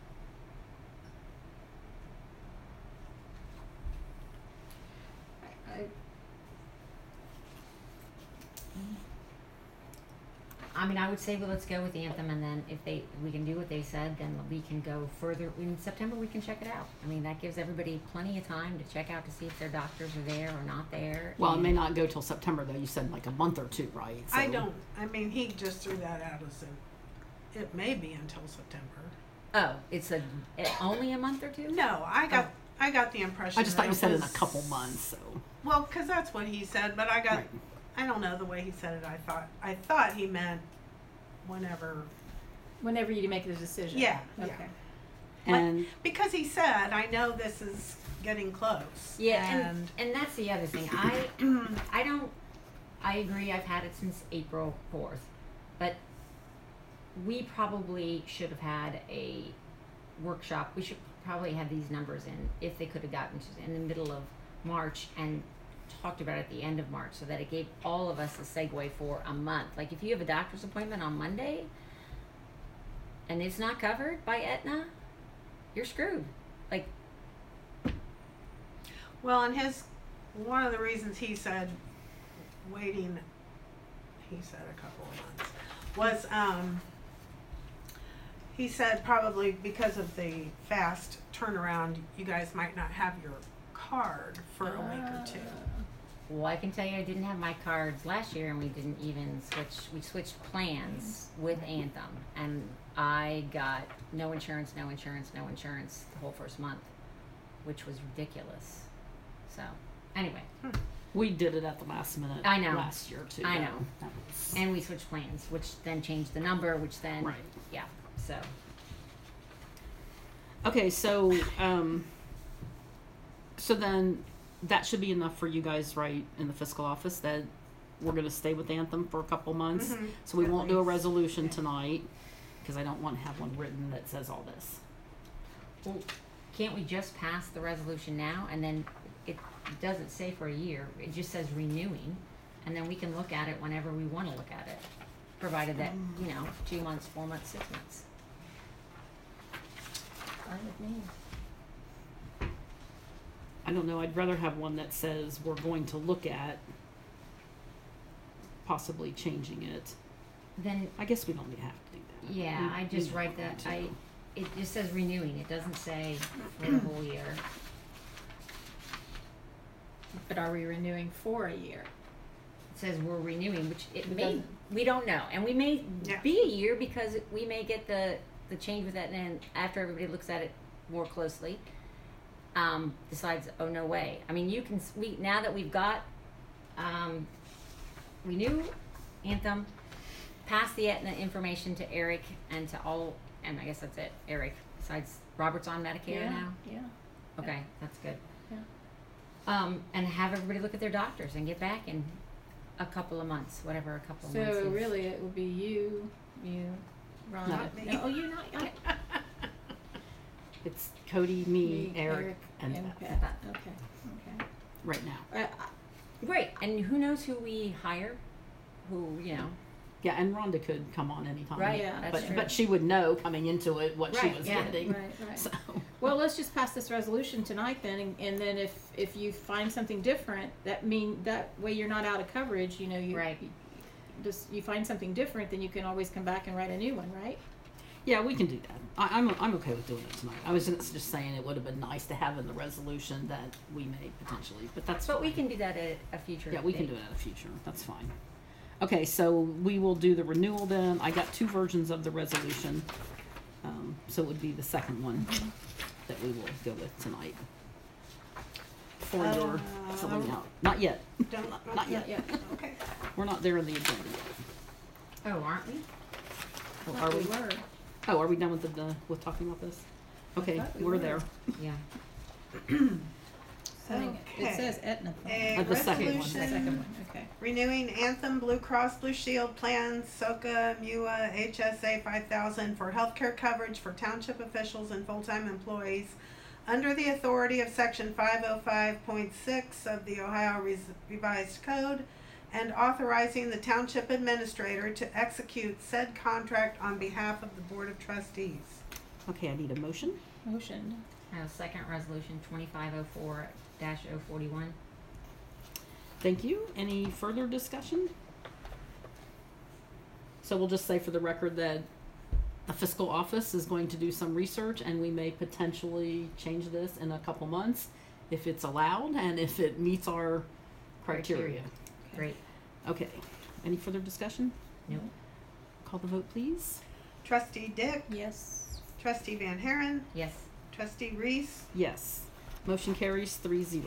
I mean, I would say, well, let's go with Anthem, and then if we can do what they said, then we can go further. In September, we can check it out. I mean, that gives everybody plenty of time to check out to see if their doctors are there or not there. Well, it and- may not go till September though. You said like a month or two, right? I don't, I mean, he just threw that out as it may be until September. Oh, it's only a month or two? No, I got the impression. I just thought that you it said in a was- couple months. So. Well, because that's what he said, but I got, Right. I don't know the way he said it. I thought he meant whenever. Whenever you make the decision. Yeah, Okay. yeah. And Because he said, I know this is getting close. Yeah, and and that's the other thing. I agree. I've had it since April 4th, but we probably should have had a workshop. We should probably have these numbers in if they could have gotten to in the middle of March and talked about it at the end of March, so that it gave all of us a segue for a month. Like if you have a doctor's appointment on Monday and it's not covered by Aetna, you're screwed. Like, well, and one of the reasons he said waiting, he said a couple of months, was he said probably because of the fast turnaround, you guys might not have your card for a week or two. well, I can tell you I didn't have my cards last year, and we didn't even switch. We switched plans with Anthem, and I got no insurance the whole first month, which was ridiculous. So, anyway, we did it at the last minute. I know. Last year too. I though. know. That was- and we switched plans, which then changed the number, which then, Right. yeah, so. Okay, so so then that should be enough for you guys, right, in the fiscal office that we're going to stay with Anthem for a couple months. Mhm. So we At won't do a least. resolution Yeah. tonight because I don't want to have one written that says all this. Well, can't we just pass the resolution now, and then it doesn't say for a year, it just says renewing, and then we can look at it whenever we wanna look at it, provided that, 2 months, 4 months, 6 months. Fine with me. I don't know. I'd rather have one that says we're going to look at possibly changing it. Then, I guess we don't have to do that. yeah, I just we write don't that, want to. it just says renewing, it doesn't say for the whole year. But are we renewing for a year? It says we're renewing, which it It may, doesn't- we don't know, and we may Yeah. be a year because we may get the change with that, and after everybody looks at it more closely, decides, oh, no way. I mean, now that we've got, Renew, Anthem, pass the Aetna information to Eric and to all, and I guess that's it, Eric, besides Robert's on Medicare now? Yeah. Okay, that's good. Yeah. And have everybody look at their doctors and get back in a couple of months, whatever a couple of months So is. really, it would be you, Rhonda. Not me. No, you not. It's Cody, me, Eric, and Beth Pat. Okay. right now. Right, and who knows who we hire? Who, Yeah, and Rhonda could come on anytime. Right, Yeah, that's But true. but she would know coming into it what she Right, was yeah. getting. Right. So Well, let's just pass this resolution tonight then, and then if you find something different, that way you're not out of coverage. You Right. you find something different, then you can always come back and write a new one, right? Yeah, we can do that. I'm okay with doing it tonight. I was just saying it would have been nice to have in the resolution that we may potentially, but that's But we fine. can do that at a future Yeah, we can date. do it at a future. That's fine. Okay, so we will do the renewal then. I got 2 versions of the resolution. So it would be the second one that we will go with tonight. For your filling out. Not yet. Don't, Not yet. Okay. We're not there in the agenda yet. Oh, aren't we? Oh, are we? were. Oh, are we done with with talking about this? Okay, thought we we're were. there. Yeah. It Okay. says Aetna A Fund. The second one. The resolution second one, okay. renewing Anthem Blue Cross Blue Shield plans, SOCA, MUA, HSA 5000 for healthcare coverage for township officials and full-time employees under the authority of Section 505.6 of the Ohio Revised Code, and authorizing the township administrator to execute said contract on behalf of the Board of Trustees. Okay, I need a motion. Motion. Second resolution 2504-041. Thank you. Any further discussion? So we'll just say for the record that the fiscal office is going to do some research and we may potentially change this in a couple months if it's allowed and if it meets our criteria. Great. Okay. Any further discussion? Nope. Call the vote, please. Trustee Dick, Yes. Trustee Van Haren, Yes. Trustee Reese, Yes. Motion carries 3-0.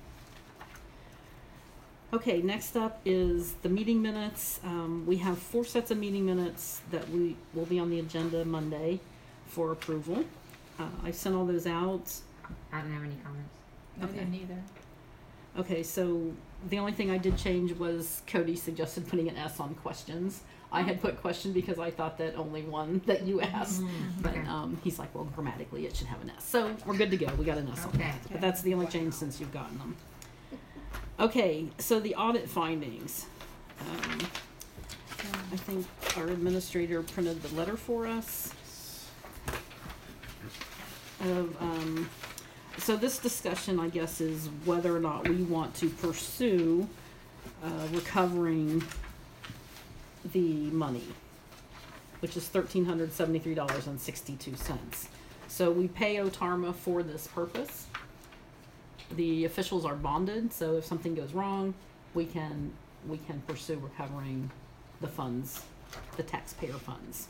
Okay, next up is the meeting minutes. We have 4 sets of meeting minutes that will be on the agenda Monday for approval. I sent all those out. I don't have any comments. I Okay. didn't either. Okay, so the only thing I did change was Cody suggested putting an S on questions. I had put question because I thought that only one that you asked, but Okay. he's like, well, grammatically it should have an S. So we're good to go. We got an S on Okay. that. But that's the only change since you've gotten them. Okay, so the audit findings. I think our administrator printed the letter for us. So this discussion, I guess, is whether or not we want to pursue recovering the money, which is $1,373.62. So we pay Otarma for this purpose. The officials are bonded, so if something goes wrong, we can pursue recovering the funds, the taxpayer funds.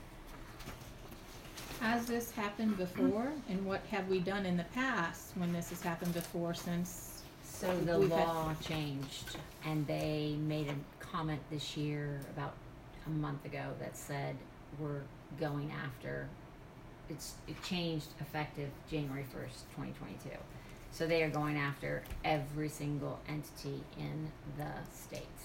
Has this happened before, and what have we done in the past when this has happened before since? So the We've had- law changed, and they made a comment this year about a month ago that said we're going after. It changed effective January 1st, 2022. So they are going after every single entity in the states.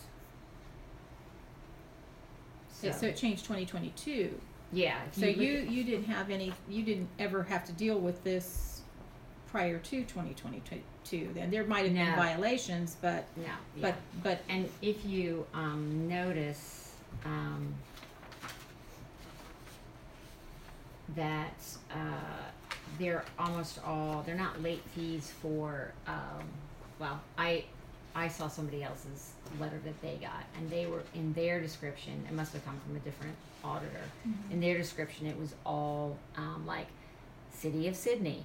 So it changed 2022. Yeah. if So look you didn't have any, you didn't ever have to deal with this prior to 2022. Then there might have been No. violations, but no. Yeah. but And if you notice that they're almost all, they're not late fees for, well, I saw somebody else's letter that they got, and they were in their description, it must have come from a different auditor. In their description, it was all like City of Sydney,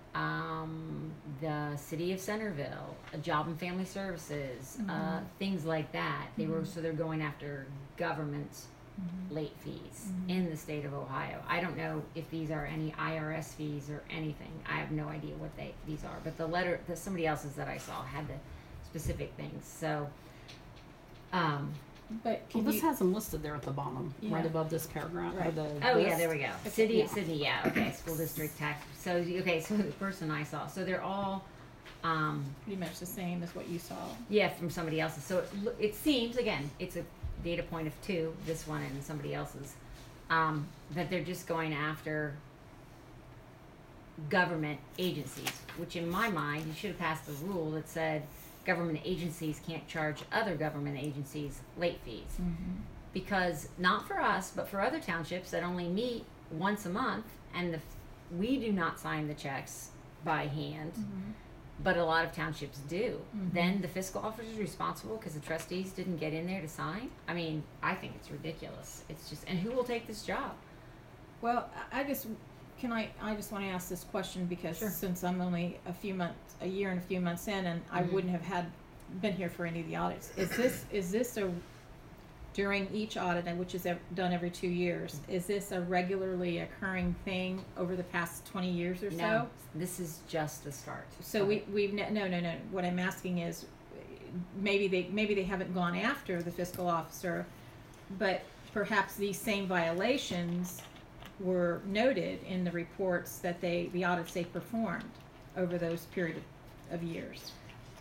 the City of Centerville, Job and Family Services, things like that. They were, so they're going after government late fees in the state of Ohio. I don't know if these are any IRS fees or anything. I have no idea what these are. But the letter, somebody else's that I saw had the specific things. So, but Well, can this you, has them listed there at the bottom, right Yeah. above this paragraph. Or Right. the oh yeah, list. there we go. Okay, City, yeah. Sydney, yeah, okay. School district tax. So okay, so the person I saw. So they're all, pretty much the same as what you saw. yeah, from somebody else's. So it seems, again, it's a data point of 2, this one and somebody else's, that they're just going after government agencies, which in my mind, you should have passed a rule that said government agencies can't charge other government agencies late fees. Because not for us, but for other townships that only meet once a month, and we do not sign the checks by hand, but a lot of townships do. Then the fiscal officer is responsible because the trustees didn't get in there to sign. I mean, I think it's ridiculous. It's just, and who will take this job? Well, I just I just want to ask this question because Sure. since I'm only a year and a few months in, and I Mhm. wouldn't have been here for any of the audits. Is this a during each audit, and which is done every 2 years? Is this a regularly occurring thing over the past 20 years or so? No, this is just the start. So we've no. What I'm asking is, maybe they haven't gone after the fiscal officer, but perhaps these same violations were noted in the reports that the audits they performed over those period of years.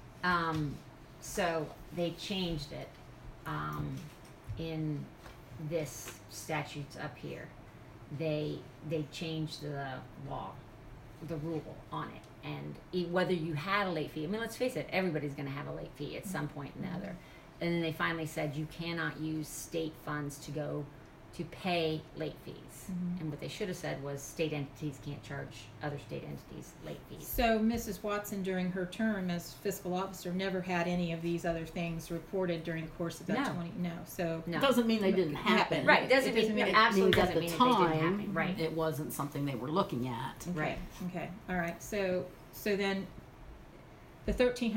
So they changed it in this statutes up here. They changed the law, the rule on it, and whether you had a late fee. I mean, let's face it, everybody's going to have a late fee at some point or another. And then they finally said you cannot use state funds to pay late fees. And what they should have said was state entities can't charge other state entities late fees. So Mrs. Watson, during her term as fiscal officer, never had any of these other things reported during the course of that No. 20. No. So No. Doesn't mean they didn't happen. Right, it doesn't mean, mean- it It absolutely means at doesn't the mean that they didn't time, happen. Right. it wasn't something they were looking at. okay, Right. Okay. All right. So then the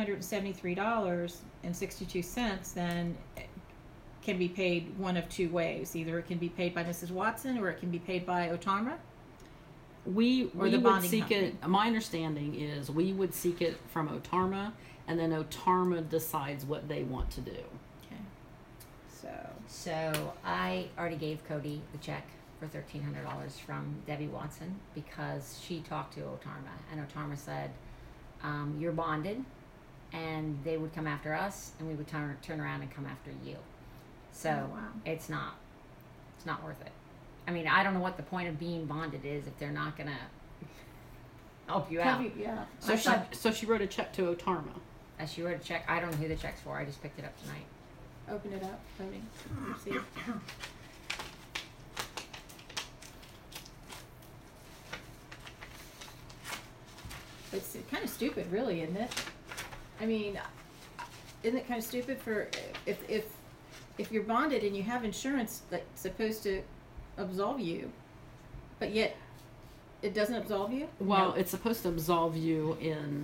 $1,373.62 then can be paid one of two ways. Either it can be paid by Mrs. Watson, or it can be paid by Otarma. We Or we the would bonding seek company. it. My understanding is we would seek it from Otarma, and then Otarma decides what they want to do. Okay. So I already gave Cody the check for $1,300 from Debbie Watson because she talked to Otarma, and Otarma said, "You're bonded," and they would come after us, and we would turn around and come after you. So Oh, wow. it's not worth it. I mean, I don't know what the point of being bonded is if they're not gonna help you out. Yeah. So she wrote a check to Otarma. As she wrote a check, I don't know who the check's for. I just picked it up tonight. Open it up, Cody. See. It's kind of stupid, really, isn't it? I mean, isn't it kind of stupid for if you're bonded and you have insurance that's supposed to absolve you, but yet it doesn't absolve you? Well, No. it's supposed to absolve you in,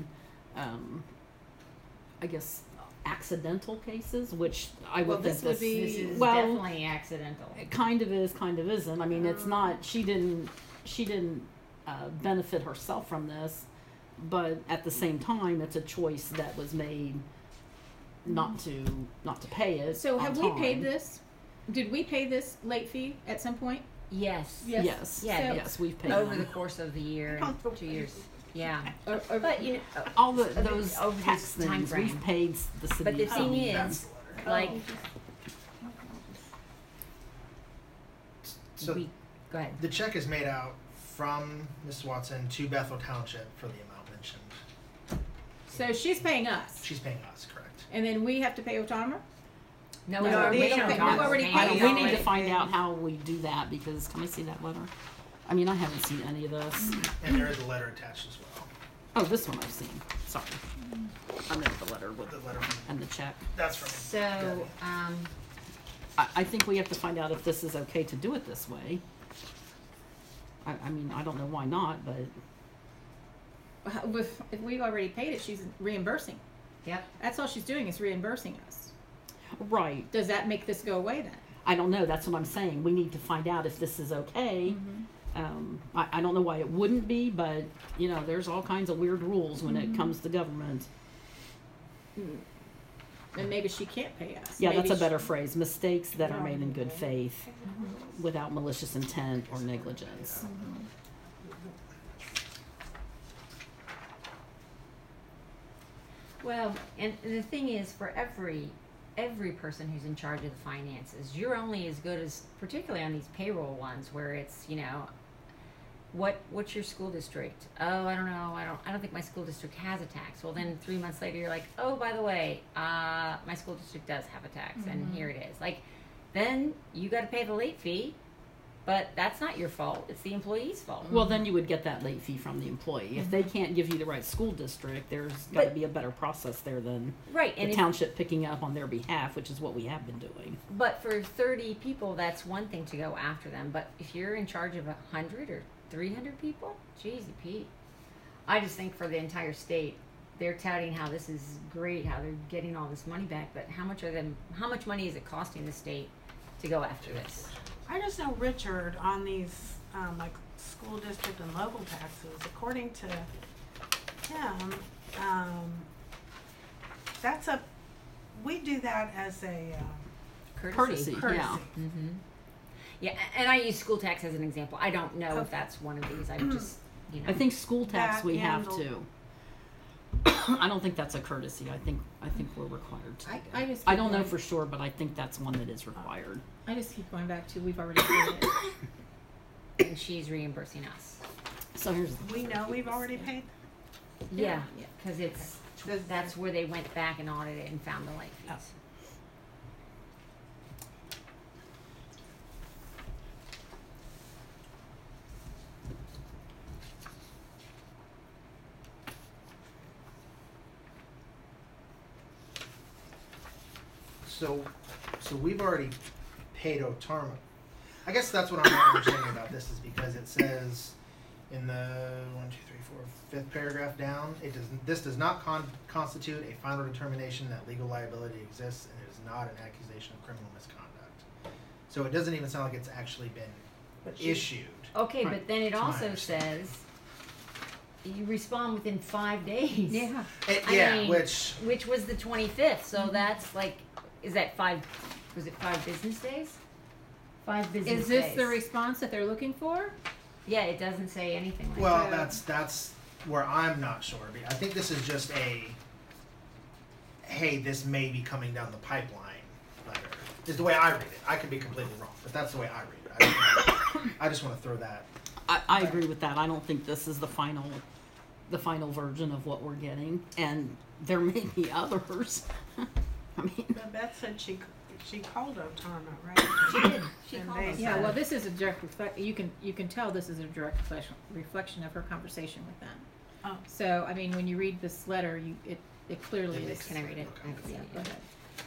I guess, accidental cases, which I would Well, think this would be- This is well, definitely accidental. it kind of is, kind of isn't. I mean, it's not. She didn't benefit herself from this, but at the same time, it's a choice that was made not to pay it. So on have we paid time. this? Did we pay this late fee at some point? Yes. Yes. Yes. Yeah, Yes, we've paid Over them. the course of the year, Don't feel 2 years. Yeah. Or But you know, all I mean, those over tax this time things we've frame. paid the city. But the thing fees. is, That's the letter. like, So we go ahead. the check is made out from Ms. Watson to Bethel Township for the amount mentioned. so she's paying us, She's paying us, correct? and then we have to pay Otarma? No, No, we already we paid don't them. pay- we've already Paying I paid don't, them we need to already. find out how we do that because can I see that letter? I mean, I haven't seen any of this. And there is a letter attached as well. Oh, this one I've seen. Sorry. I meant the letter with The letter from, and the check. that's from So, I think we have to find out if this is okay to do it this way. I mean, I don't know why not, but If we've already paid it, she's reimbursing. yep. That's all she's doing is reimbursing us. right. Does that make this go away then? I don't know. That's what I'm saying. We need to find out if this is okay. I don't know why it wouldn't be, but you know, there's all kinds of weird rules when it comes to government. And maybe she can't pay us. Yeah, Maybe that's a better phrase. Mistakes that are Yeah. made in good faith without malicious intent or negligence. Well, and the thing is, for every person who's in charge of the finances, you're only as good as, particularly on these payroll ones, where it's, you know, what's your school district? Oh, I don't know. I don't think my school district has a tax. Well, then 3 months later, you're like, oh, by the way, my school district does have a tax, and here it is. Like, then you got to pay the late fee, But that's not your fault. It's the employee's fault. Well, then you would get that late fee from the employee. If they can't give you the right school district, there's got to But- be a better process there than Right, the and if, township picking up on their behalf, which is what we have been doing. but for 30 people, that's one thing to go after them. But if you're in charge of 100 or 300 people, jeez, Pete. I just think for the entire state, they're touting how this is great, how they're getting all this money back. But how much money is it costing the state to go after this? I just know Richard on these, like school district and local taxes, according to him, we do that as a, Courtesy. courtesy. Yeah. Mm-hmm. Yeah, and I use school tax as an example. I don't know if that's one of these. I just, I think school tax That we have handled- to. I don't think that's a courtesy. I think we're required to. do I that. just I keep don't know going- for sure, but I think that's one that is required. I just keep going back to we've already paid it. and she's reimbursing us. So here's We know we've already paid. Yeah, Yeah. because that's where they went back and audited and found the late fees. So we've already paid Otarma. I guess that's what I'm not understanding about this is because it says in the 5th paragraph down, this does not constitute a final determination that legal liability exists, and it is not an accusation of criminal misconduct. So it doesn't even sound like it's actually been issued. Okay, Right. but then it That's my also understanding. says you respond within 5 days. Yeah. I mean, which which was the 25th. So that's like, is that 5? Was it 5 business days? 5 business Is this days. the response that they're looking for? Yeah, it doesn't say anything like well, that. that's where I'm not sure. I think this is just hey, this may be coming down the pipeline letter. Is the way I read it. I could be completely wrong, but that's the way I read it. I just want to throw that. I agree with that. I don't think this is the final version of what we're getting, and there may be others. I mean, But Beth said she called Otarma, right? She did. She And called they us. Yeah, said- well, this is a direct reflect. You can tell this is a direct reflection of her conversation with them. Oh. So, I mean, when you read this letter, it clearly It is. makes Can I read it? Okay. Yeah, go ahead.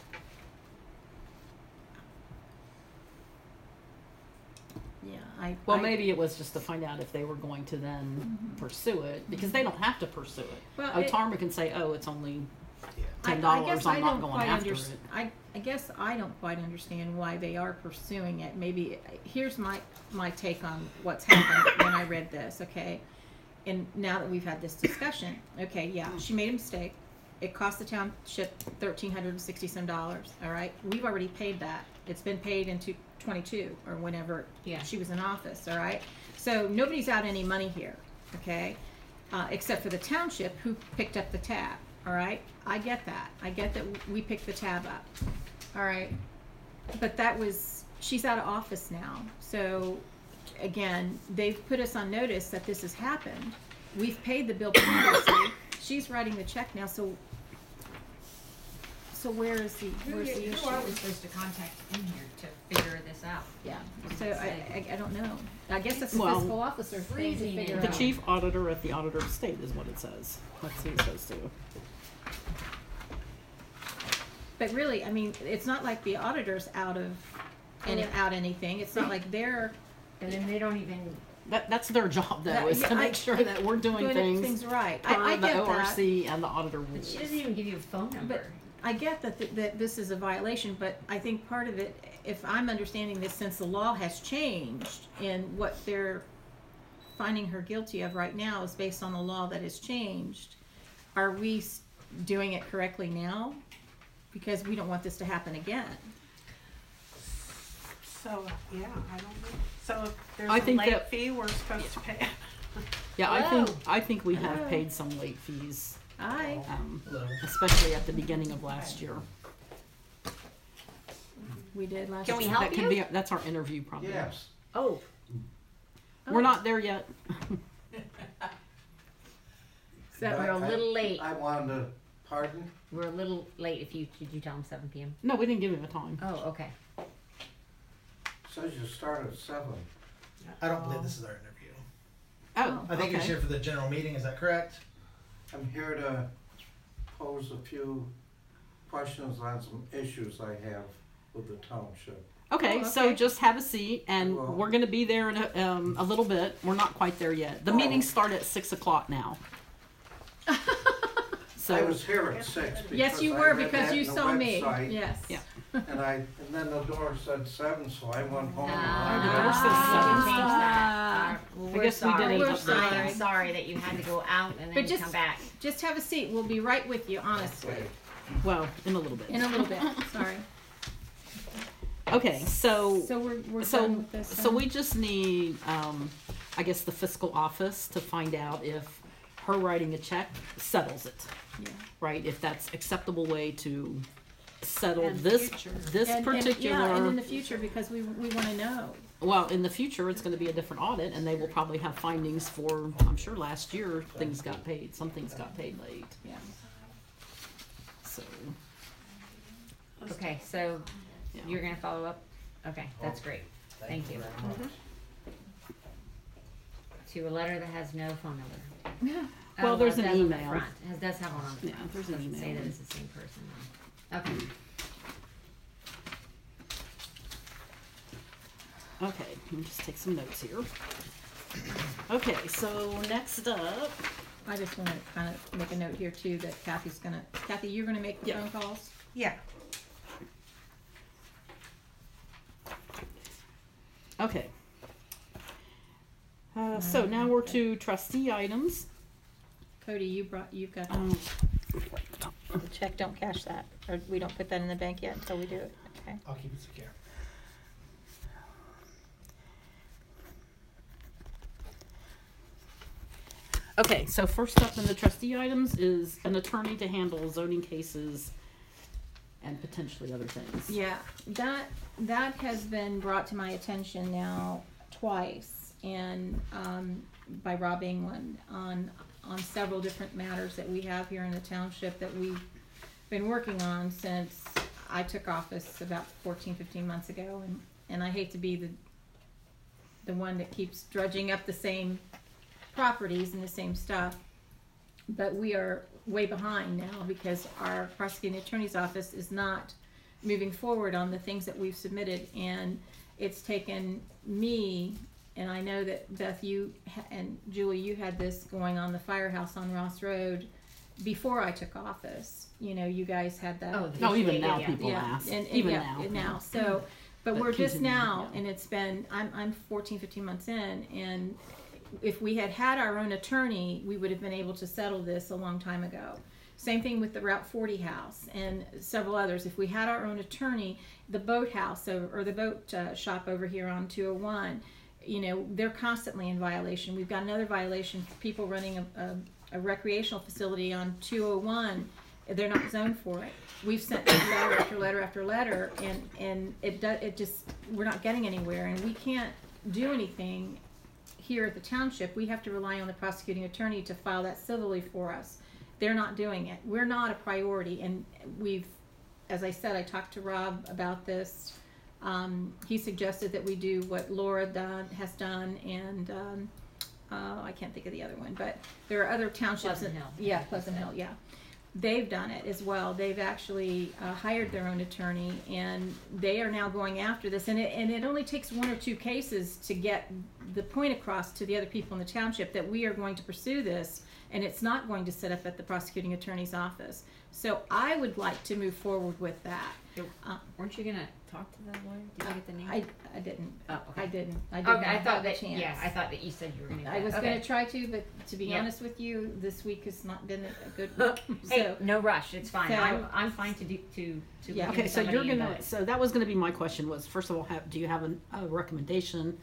Yeah, well, I- maybe it was just to find out if they were going to then pursue it, because they don't have to pursue it. Well, it- Otarma can say, "Oh, it's only Yeah. $10. guess I'm I not don't going quite after underst- it." I guess I don't quite understand why they are pursuing it. Maybe here's my take on what's happened when I read this. Okay, and now that we've had this discussion, okay, yeah, she made a mistake. It cost the township $1,360 some. All right, we've already paid that. It's been paid in 22 or whenever Yeah. she was in office. All right, so nobody's out any money here. Okay, except for the township who picked up the tab. All right, I get that. I get that we picked the tab up. All right, but she's out of office now. So again, they've put us on notice that this has happened. We've paid the bill previously. She's writing the check now. So where's the Who issue? are we supposed to contact in here to figure this out? Yeah. So I don't know. I guess that's the Well, fiscal officer thing to freezing figure it. The out. chief auditor at the auditor of state is what it says. That's who it says to. But really, I mean, it's not like the auditor's out anything. It's not like they're And then they don't even. That's their job, though, is Yeah, to make sure that we're doing things right. per I the get that. ORC and the auditor But rules. she doesn't even give you a phone number. But I get that this is a violation, but I think part of it, if I'm understanding this, since the law has changed and what they're finding her guilty of right now is based on the law that has changed, are we doing it correctly now? Because we don't want this to happen again. So, yeah, I don't know. So if there's I a think late that- fee, we're supposed to pay. Yeah, Hello. I think we have Hello. paid some late fees, Aye. especially at the beginning of last year. We did last Can we year. help That can you? be that's our interview problem. Yes. Oh, We're not there yet. Is that we're a little late. I wanted to, pardon? We're a little late. Did you tell them 7 p.m.? No, we didn't give him a time. Oh, okay. Says you start at 7. I don't believe this is our interview. Oh, I think you're okay. here for the general meeting, is that correct? I'm here to pose a few questions on some issues I have with the township. Okay, Oh, so okay. just have a seat, and Well- we're going to be there in a little bit. We're not quite there yet. The Oh. meetings start at 6:00 now. So I was here at 6 because Yes, you I were, read because that you in the saw me, website, yes. Yeah. And then the door said 7, so I went home. door says Ah, seven. change that. Well, I we're guess we sorry. didn't We're update sorry. I'm sorry that you had to go out and But then come back. Just have a seat, we'll be right with you, honestly, Okay. well, in a little bit. in a little bit, sorry. Okay, so So we're so done with this. so then? we just need, I guess, the fiscal office to find out if her writing a check settles it, Yeah. right? If that's acceptable way to settle And this future. this And- particular. And, yeah, and in the future, because we wanna know. Well, in the future, it's going to be a different audit, and they will probably have findings for. I'm sure last year things got paid. Some things got paid late. Yeah. So Okay, so yeah. you're gonna follow up? Okay, that's great. Thank you. very much. To a letter that has no phone number. Well, there's it an does on the email. front. It does have one on the Yeah, front. there's an Doesn't say email. that it's the same person though. Okay. Okay, let me just take some notes here. Okay, so next up, I just wanna kinda make a note here too, that Kathy, you're gonna make the Yeah. phone calls? Yeah. okay. So now we're to trustee items. Cody, you've got that. The check, don't cash that, or we don't put that in the bank yet until we do it, okay? I'll keep it secure. Okay, so first up in the trustee items is an attorney to handle zoning cases and potentially other things. Yeah, that has been brought to my attention now twice, and by Rob England on several different matters that we have here in the township that we've been working on since I took office about 14-15 months ago, and I hate to be the one that keeps drudging up the same properties and the same stuff, but we are way behind now because our prosecuting attorney's office is not moving forward on the things that we've submitted, and it's taken me, and I know that Beth, you and Julie, you had this going on the firehouse on Ross Road before I took office. You know, you guys had that. No, even Yeah, now yeah. people Yeah, ask. and Even yeah, now. So, but But we're just continue, now, yeah. and it's been, I'm 14-15 months in, and if we had our own attorney, we would have been able to settle this a long time ago. Same thing with the Route 40 house and several others. If we had our own attorney, the boathouse or the boat shop over here on 201, you know, they're constantly in violation. We've got another violation for people running a recreational facility on 201. They're not zoned for it. We've sent letter after letter after letter, and it just, we're not getting anywhere, and we can't do anything here at the township. We have to rely on the prosecuting attorney to file that civilly for us. They're not doing it. We're not a priority, and we've, as I said, I talked to Rob about this. He suggested that we do what Laura has done, and I can't think of the other one, but there are other townships. Pleasant Hill. Yeah, Pleasant Hill, yeah. They've done it as well. They've actually hired their own attorney, and they are now going after this. And it only takes one or two cases to get the point across to the other people in the township that we are going to pursue this, and it's not going to sit up at the prosecuting attorney's office. So I would like to move forward with that. Weren't you gonna talk to the lawyer? Did you get the name? I didn't. Oh, okay. I didn't. I did Okay, not I have thought the that. chance. Yeah, I thought that you said you were gonna. Do I was that. going Okay. to try to, but to be Yeah. honest with you, this week has not been a good week. Hey, So, no rush. It's fine. So- I'm fine to do to. Yeah. look Okay, into so somebody you're and gonna. go. So that was gonna be my question. Was first of all, do you have a recommendation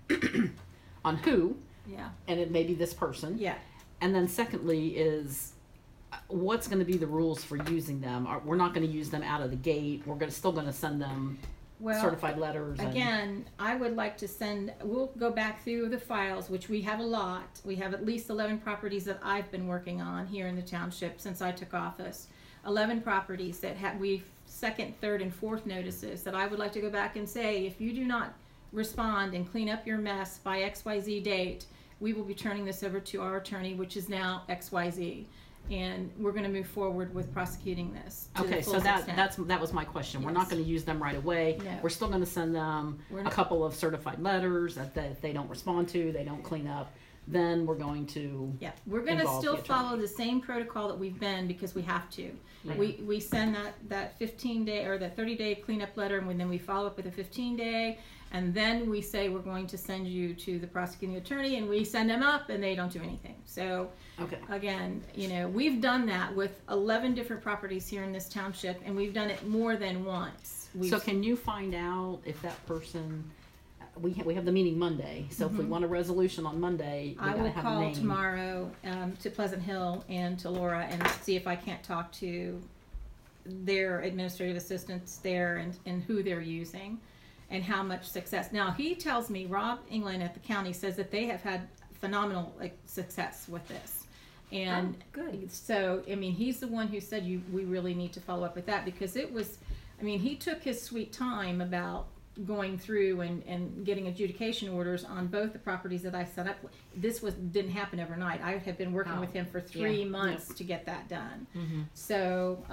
on who, yeah, and it may be this person, yeah. and then secondly is what's going to be the rules for using them? We're not going to use them out of the gate. We're still going to send them Well, certified letters. again, I would like to we'll go back through the files, which we have a lot. We have at least 11 properties that I've been working on here in the township since I took office. 11 properties that we've second, third, and fourth notices that I would like to go back and say, if you do not respond and clean up your mess by XYZ date, we will be turning this over to our attorney, which is now XYZ. And we're going to move forward with prosecuting this. To the Okay, so fullest extent. that was my question. We're not Yes. going to use them right away. No. We're still going to send them We're a not- couple of certified letters that they don't respond to, they don't clean up. Then we're going to. Yeah, we're going to involve still the attorney. follow the same protocol that we've been because we have to. Right. We send that 15-day or that 30-day cleanup letter, and then we follow up with a 15-day, and then we say we're going to send you to the prosecuting attorney, and we send them up, and they don't do anything. So Okay. again, we've done that with 11 different properties here in this township, and we've done it more than once. So can you find out if that person? We have the meeting Monday, so if we want a resolution on Monday, we I gotta will have a call name. tomorrow to Pleasant Hill and to Laura and see if I can't talk to their administrative assistants there and who they're using and how much success. Now, he tells me, Rob England at the county says that they have had phenomenal success with this. And good. so, I mean, he's the one who said we really need to follow up with that because it was, I mean, he took his sweet time about going through and getting adjudication orders on both the properties that I set up. This didn't happen overnight. I have been working with him for 3 months to get that done. So,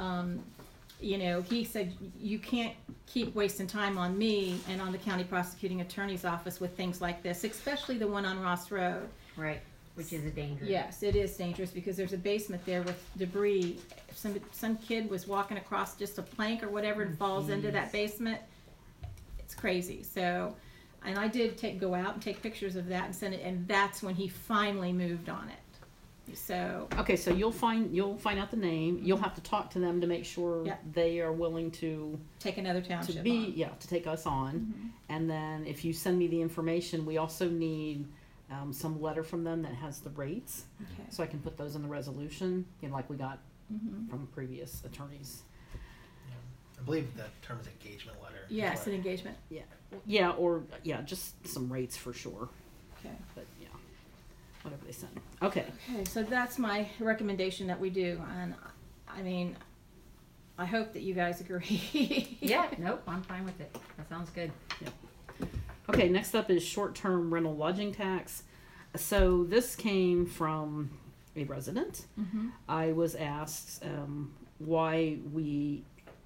he said, you can't keep wasting time on me and on the county prosecuting attorney's office with things like this, especially the one on Ross Road. Right, which is a danger. Yes, it is dangerous because there's a basement there with debris. If some kid was walking across just a plank or whatever and falls into that basement, it's crazy. So, and I did go out and take pictures of that and send it, and that's when he finally moved on it. So, Okay, so you'll find out the name. You'll have to talk to them to make sure Yeah. they are willing to take another township on. to take us on. And then if you send me the information, we also need some letter from them that has the rates, Okay. so I can put those in the resolution, like we got from previous attorneys. I believe the term is engagement letter. Yes, an engagement. Yeah, or just some rates for sure. Okay. But yeah, whatever they send. Okay. Okay, so that's my recommendation that we do, and I mean, I hope that you guys agree. Yeah, nope, I'm fine with it. That sounds good. Okay, next up is short-term rental lodging tax. So this came from a resident. I was asked why we,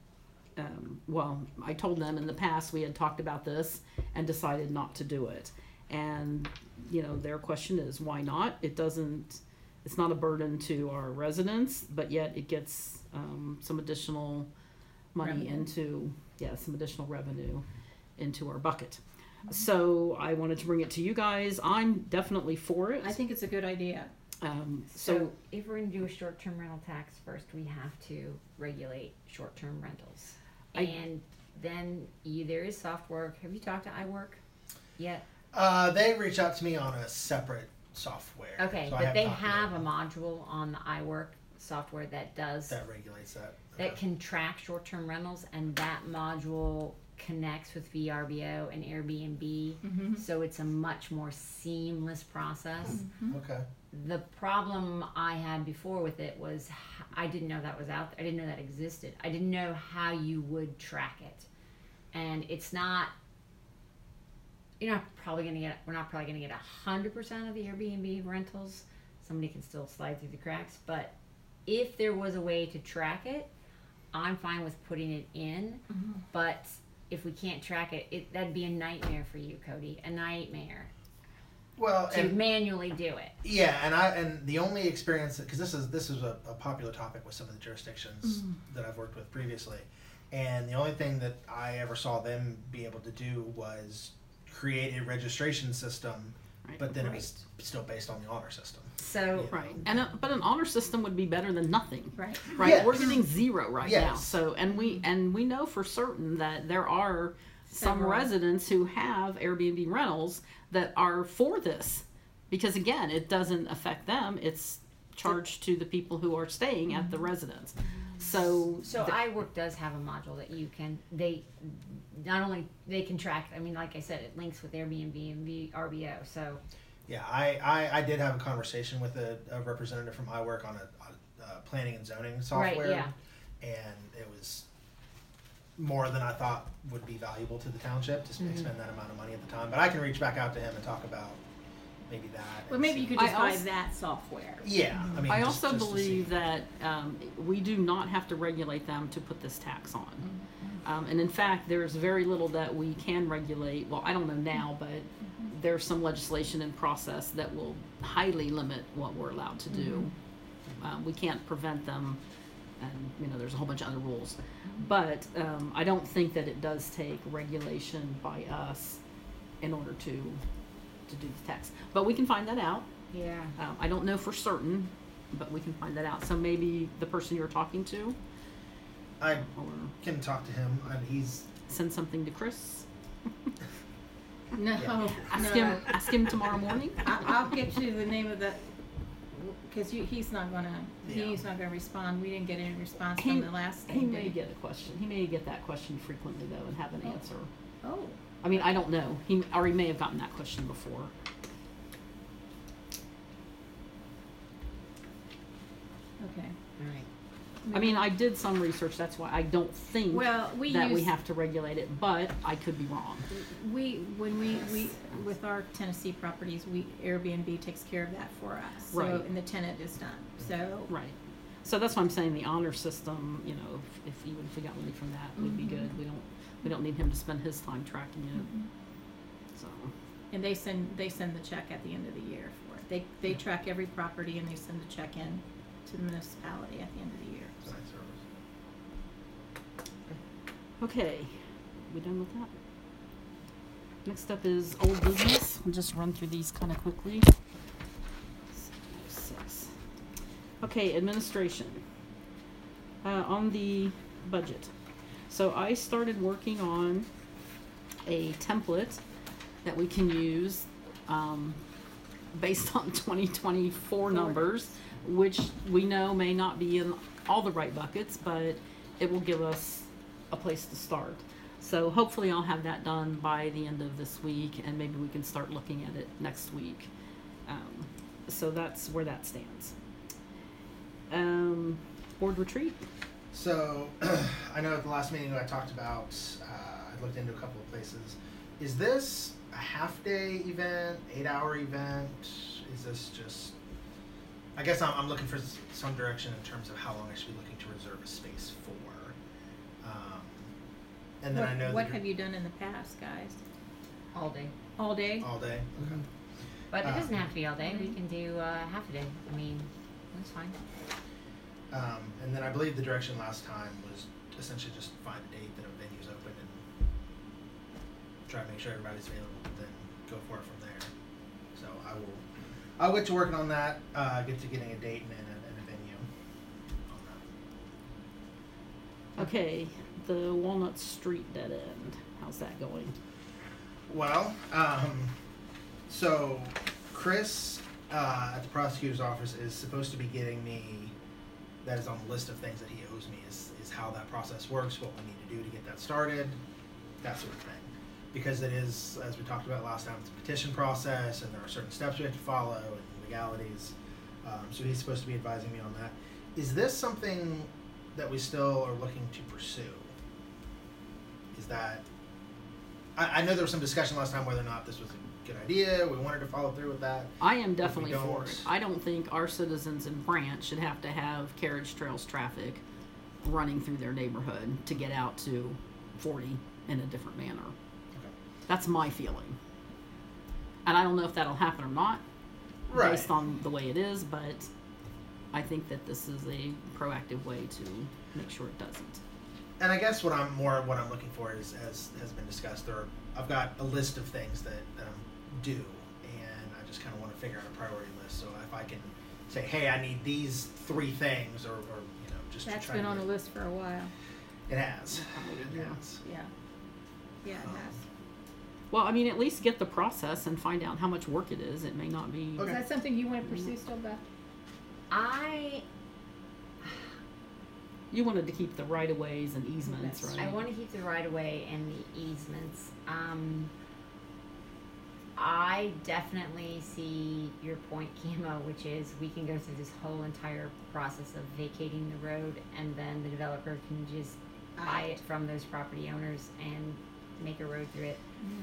I told them in the past we had talked about this and decided not to do it. And, their question is, why not? It's not a burden to our residents, but yet it gets some additional money some additional revenue into our bucket. So I wanted to bring it to you guys. I'm definitely for it. I think it's a good idea. So if we're gonna do a short-term rental tax first, we have to regulate short-term rentals. And then there is software. Have you talked to iWork yet? They reached out to me on a separate software. Okay, so I but haven't they talked to have a them. module on the iWork software that does that regulates that. that can track short-term rentals, and that module connects with VRBO and Airbnb, so it's a much more seamless process. Okay. The problem I had before with it was I didn't know that was out there. I didn't know that existed. I didn't know how you would track it, and it's not. We're not probably gonna get 100% of the Airbnb rentals. Somebody can still slide through the cracks, but if there was a way to track it, I'm fine with putting it in. But if we can't track it, that'd be a nightmare for you, Cody. A nightmare Well, to manually do it. yeah, and the only experience, because this is a popular topic with some of the jurisdictions that I've worked with previously, and the only thing that I ever saw them be able to do was create a registration system, but then it was still based on the honor system. So Right, but an honor system would be better than nothing. Right. Right, Yes. we're getting 0 right Yes. now. So, and we know for certain that there are some Several. residents who have Airbnb rentals that are for this, because again, it doesn't affect them. It's charged to the people who are staying at the residence. So, iWork does have a module that you can not only they can track. I mean, like I said, it links with Airbnb and VRBO. So Yeah, I did have a conversation with a representative from iWork on a planning and zoning software, yeah. and it was more than I thought would be valuable to the township to spend that amount of money at the time. But I can reach back out to him and talk about maybe that. Well, and maybe you see- could just I buy also- that software. Yeah, I mean, I just- also just to see. believe that we do not have to regulate them to put this tax on. And in fact, there's very little that we can regulate. Well, I don't know now, but there's some legislation in process that will highly limit what we're allowed to do. We can't prevent them, and there's a whole bunch of other rules. But I don't think that it does take regulation by us in order to do the tax. But we can find that out. Yeah. I don't know for certain, but we can find that out. So maybe the person you're talking to, I or can talk to him. He's send something to Chris. No, Yeah. Ask him tomorrow morning. I'll get you the name of the, because he's not gonna respond. We didn't get any response He- from the last thing. He did may get a question. He may get that question frequently though and have an answer. Oh, I mean, I don't know. He may have gotten that question before. okay. All right. I mean, I did some research. That's why I don't think Well, we that we use- have to regulate it, but I could be wrong. When we with our Tennessee properties, Airbnb takes care of that for us. So, Right. and the tenant is done. So, Right. So that's why I'm saying the honor system. If even if we got money from that, would be good. We don't need him to spend his time tracking it. So. and they send the check at the end of the year for it. They track every property and they send the check in to the municipality at the end of the year. Site service. Okay, we done with that? Next up is old business. I'll just run through these kind of quickly. 6. Okay, administration. On the budget. So I started working on a template that we can use based on 2024 numbers, which we know may not be in all the right buckets, but it will give us a place to start. So hopefully I'll have that done by the end of this week, and maybe we can start looking at it next week. So that's where that stands. Board retreat. So, I know at the last meeting I talked about, I looked into a couple of places. Is this a half-day event, 8-hour event? Is this just... I guess I'm looking for some direction in terms of how long I should be looking to reserve a space for. And then I know What that have you done in the past, guys? All day. All day? all day. Okay. But it doesn't have to be all day. We can do half a day. I mean, that's fine. And then I believe the direction last time was essentially just find a date that a venue's open and try to make sure everybody's available, then go for it from there. So I'll get to working on that, get to getting a date and a venue on that. Okay, the Walnut Street dead end. How's that going? Well, so Chris at the prosecutor's office is supposed to be getting me, that is on the list of things that he owes me, is how that process works, what we need to do to get that started, that sort of thing. Because it is, as we talked about last time, it's a petition process and there are certain steps we have to follow and legalities. So he's supposed to be advising me on that. Is this something that we still are looking to pursue? Is that, I know there was some discussion last time whether or not this was a good idea, we wanted to follow through with that. I am definitely for don't- it. I don't think our citizens in Branch should have to have carriage trails traffic running through their neighborhood to get out to 40 in a different manner. Okay. That's my feeling. And I don't know if that'll happen or not, Right. based on the way it is, but I think that this is a proactive way to make sure it doesn't. And I guess what I'm looking for is, as has been discussed, I've got a list of things that I'm due, and I just kind of want to figure out a priority list. So if I can say, hey, I need these 3 things, or just That's to try been to on get- the list for a while. It has. Yeah. It has. Yeah. Yeah, it has. Well, I mean, at least get the process and find out how much work it is. It may not be. Okay. Is that something you want to pursue still, Beth? You wanted to keep the right of ways and easements, That's- right? I want to keep the right of way and the easements. I definitely see your point, Kimo, which is we can go through this whole entire process of vacating the road, and then the developer can just buy it from those property owners and make a road through it.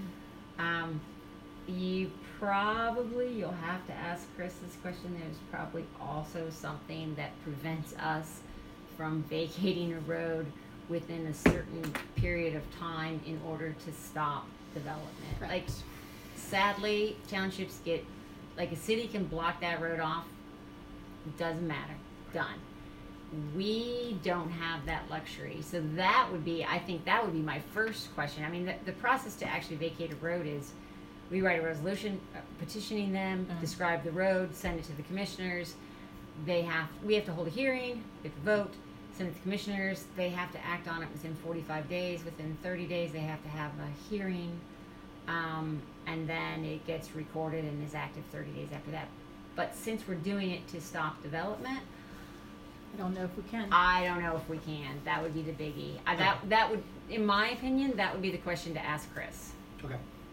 You'll have to ask Chris this question. There's probably also something that prevents us from vacating a road within a certain period of time in order to stop development. Right. Like, sadly, townships get, like, a city can block that road off. It doesn't matter. Done. We don't have that luxury. So I think that would be my first question. I mean, the process to actually vacate a road is we write a resolution petitioning them, describe the road, send it to the commissioners. We have to hold a hearing, we have to vote, send it to the commissioners. They have to act on it within 45 days. Within 30 days, they have to have a hearing. And then it gets recorded and is active 30 days after that. But since we're doing it to stop development, I don't know if we can. I don't know if we can. That would be the biggie. That would, in my opinion, that would be the question to ask Chris. Okay.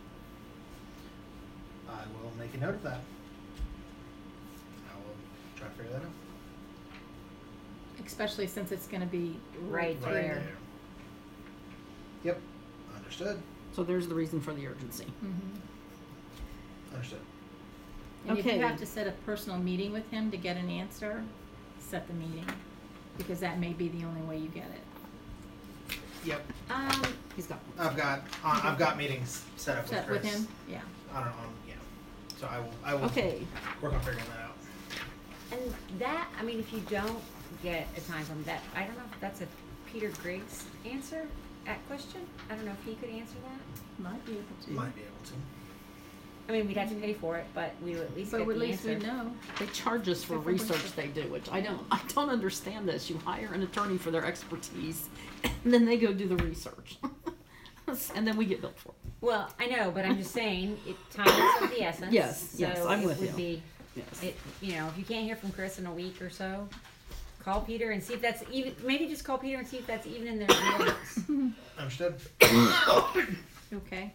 I will make a note of that. I will try to figure that out. Especially since it's gonna be Right Right there. there. Yep. Understood. So there's the reason for the urgency. Understood. And if Okay. you have to set a personal meeting with him to get an answer, set the meeting, because that may be the only way you get it. Yep. He's got I've got meetings set up Set with with Chris. him, yeah. I don't know. Yeah. So I will Okay. work on figuring that out. And that, I mean, if you don't get a time from that, I don't know if that's a Peter Griggs answer, that question. I don't know if he could answer that. Might be able to. Might be able to. I mean, we'd have to pay for it, but we would at least But get at the least answer. we know. They charge us for Different research research. they do, which I don't understand this. You hire an attorney for their expertise, and then they go do the research, and then we get billed for it. Well, I know, but I'm just saying, time is of the essence. Yes, yes, so I'm it with would you. Be, Yes. if you can't hear from Chris in a week or so, call Peter and see if that's even. Maybe just call Peter and see if that's even in their notes. Understood. Okay.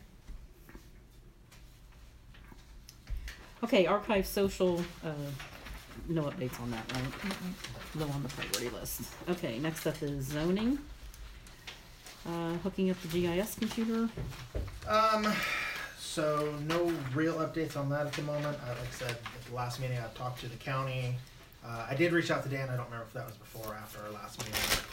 Okay, archive social, no updates on that, right? Low on the priority list. Okay, next up is zoning. Hooking up the GIS computer. So no real updates on that at the moment. Like I said, at the last meeting, I talked to the county. I did reach out to Dan. I don't remember if that was before or after our last meeting.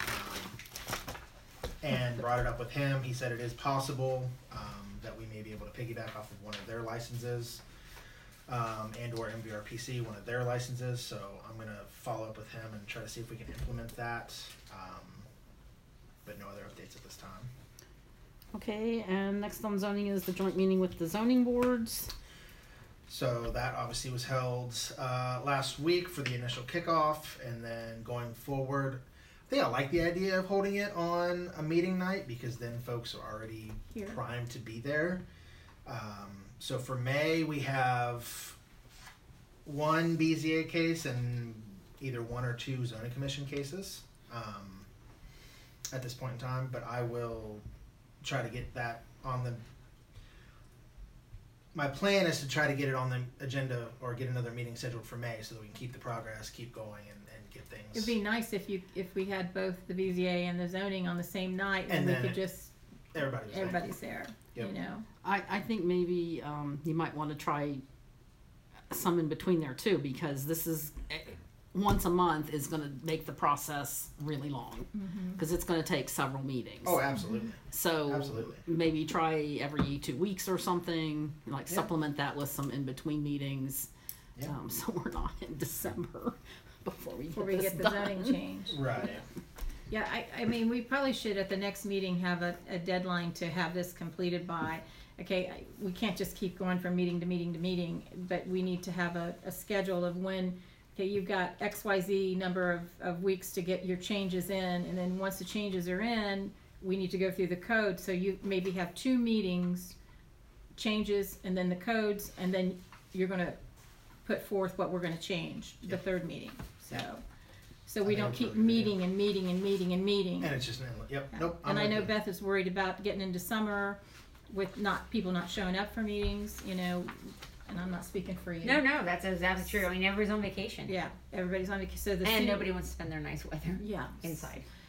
And brought it up with him. He said it is possible that we may be able to piggyback off of one of their licenses, and or MVRPC, one of their licenses. So I'm going to follow up with him and try to see if we can implement that. But no other updates at this time. Okay, and next on zoning is the joint meeting with the zoning boards. So that obviously was held last week for the initial kickoff, and then going forward, I think I like the idea of holding it on a meeting night because then folks are already Here. primed to be there. So for May, we have one BZA case and either one or two zoning commission cases at this point in time, but I will try to get that on the. My plan is to try to get it on the agenda or get another meeting scheduled for May so that we can keep the progress, keep going, and get things. It'd be nice if we had both the BZA and the zoning on the same night, and And we then could just everybody's there. Yep. You know. I think maybe you might want to try some in between there too, because this is once a month is going to make the process really long because it's going to take several meetings. Oh, absolutely. So Absolutely. maybe try every 2 weeks or something, like Yeah. supplement that with some in between meetings, Yeah. so we're not in December before we Get the done. zoning change. Right. Yeah, I mean, we probably should at the next meeting have a deadline to have this completed by. Okay, we can't just keep going from meeting to meeting to meeting, but we need to have a schedule of when, okay, you've got XYZ number of weeks to get your changes in, and then once the changes are in, we need to go through the code, so you maybe have 2 meetings, changes, and then the codes, and then you're gonna put forth what we're gonna change, the Yep. 3rd meeting, so I we think don't that's keep what we're gonna do. meeting and meeting and meeting and meeting. And it's just yep. Yeah. Nope. And I with know you. Beth is worried about getting into summer with people not showing up for meetings, you know, and I'm not speaking for you. No, that's exactly true. I mean, everybody's on vacation. Yeah, everybody's on vacation, so the And sooner- nobody wants to spend their nice weather Yeah. inside.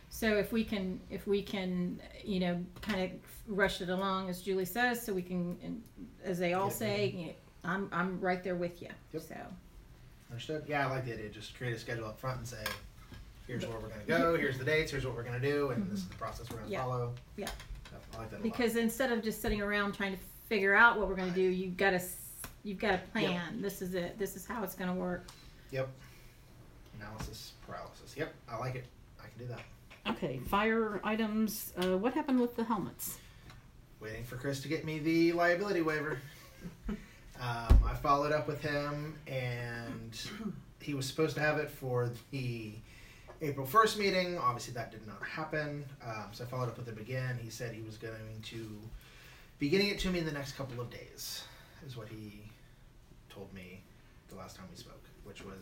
So if we can, you know, kind of rush it along, as Julie says, so we can, and as they all Get it say, you know, I'm right there with you. Yep. So. Understood? Yeah, I like the idea. Just create a schedule up front and say, here's where we're going to go, here's the dates, here's what we're going to do, and this is the process we're going to Yeah. follow. Yeah. Yep, I like that a lot. Because instead of just sitting around trying to figure out what we're going to do, you've got to plan. This is it. This is how it's going to work. Yep. Analysis paralysis. Yep, I like it. I can do that. Okay, fire items. What happened with the helmets? Waiting for Chris to get me the liability waiver. I followed up with him, and he was supposed to have it for the April 1st meeting. Obviously, that did not happen. So I followed up with him again. He said he was going to be getting it to me in the next couple of days, is what he told me the last time we spoke, which was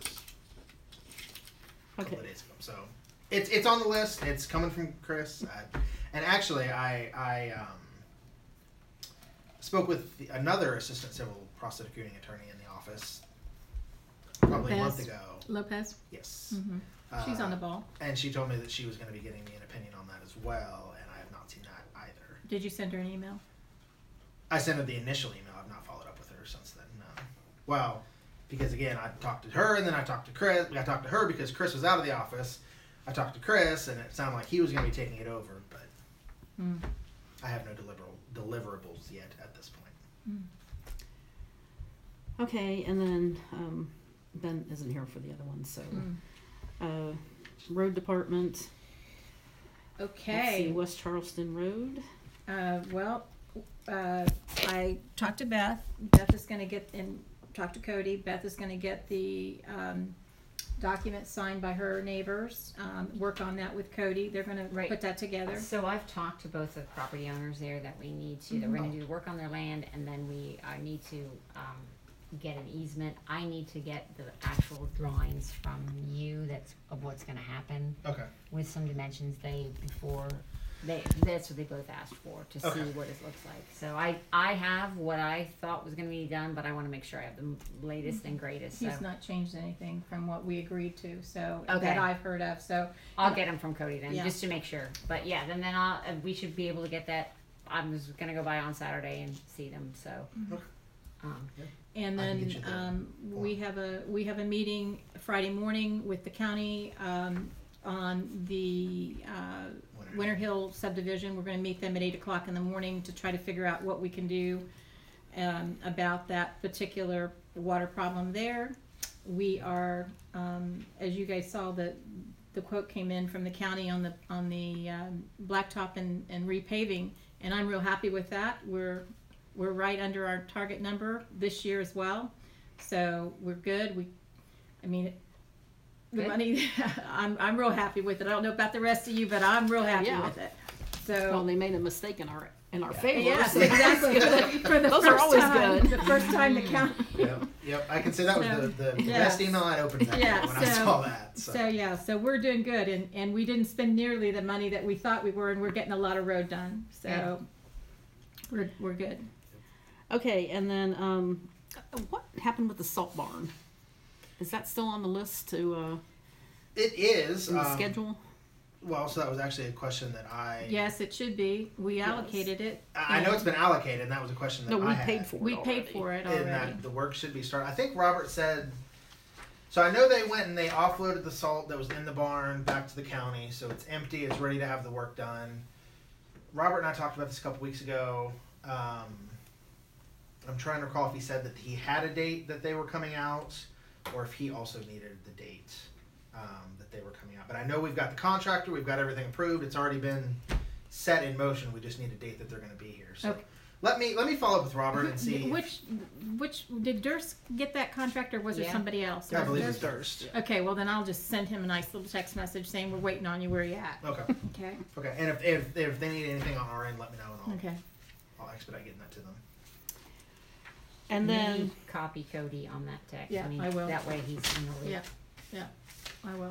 a couple of days ago. So it's on the list. It's coming from Chris. And actually, I spoke with another assistant civil prosecuting attorney in the office probably a month Lopez. ago. Lopez. Yes. Mm-hmm. She's on the ball. And she told me that she was going to be getting me an opinion on that as well, and I have not seen that either. Did you send her an email? I sent her the initial email. I've not followed up with her since then. No. Well, because again, I talked to her, and then I talked to Chris. I talked to her because Chris was out of the office. I talked to Chris, and it sounded like he was going to be taking it over, but I have no deliverables yet at this point. Okay, and then Ben isn't here for the other one, so road department. Let's see, Okay. West Charleston Road. I talked to Beth. Beth is going to get and talk to Cody. Beth is going to get the documents signed by her neighbors. Work on that with Cody. They're going to Right. put that together. So I've talked to both the property owners there that we need to, that we're gonna do the work on their land, and then I need to, get an easement. I need to get the actual drawings from you of what's gonna happen Okay. with some dimensions that's what they both asked for, to see Okay. what it looks like. So I have what I thought was gonna be done, but I wanna make sure I have the latest and greatest, so. He's not changed anything from what we agreed to, so Okay. that I've heard of. So I'll get them from Cody then, Yeah. just to make sure. But yeah, then we should be able to get that. I'm just gonna go by on Saturday and see them. So, Okay. and I can then get you the we have a meeting Friday morning with the county on the Winter Hill subdivision. We're going to meet them at 8:00 in the morning to try to figure out what we can do about that particular water problem there. We are, as you guys saw, the quote came in from the county on the blacktop and repaving, and I'm real happy with that. We're right under our target number this year as well, so we're good. The Good. money, I'm real happy with it. I don't know about the rest of you, but I'm real happy Yeah. with it. Well, So they made a mistake in our favor. yes, so exactly. For the Those first are always time, good. the first time the county. Yep. I can say that was So, the yeah. best email I opened that Yeah, day when I so- saw that. So we're doing good, and we didn't spend nearly the money that we thought we were, and we're getting a lot of road done. So we're good. Okay, and then what happened with the salt barn? Is that still on the list to It is. in the schedule? Well, so that was actually a question that Yes, it should be. We Yes. allocated it. I know it's been allocated, and that was a question that No, we I had. paid for it. We paid already. for it And already. that the work should be started. I think Robert said. So I know they went and they offloaded the salt that was in the barn back to the county, so it's empty. It's ready to have the work done. Robert and I talked about this a couple weeks ago. I'm trying to recall if he said that he had a date that they were coming out, or if he also needed the date that they were coming out. But I know we've got the contractor, we've got everything approved. It's already been set in motion. We just need a date that they're going to be here. So Okay. let me follow up with Robert and see. Which did Durst get that contract, or was there Yeah. somebody else? I Was believe it it's Durst? Durst. Okay, well then I'll just send him a nice little text message saying we're waiting on you. Where you at? Okay. Okay. Okay. And if they need anything on our end, let me know, and Okay. I'll expedite getting that to them. And then Me copy Cody on that text. Yeah, I will. That way he's in the loop. Yeah. I will.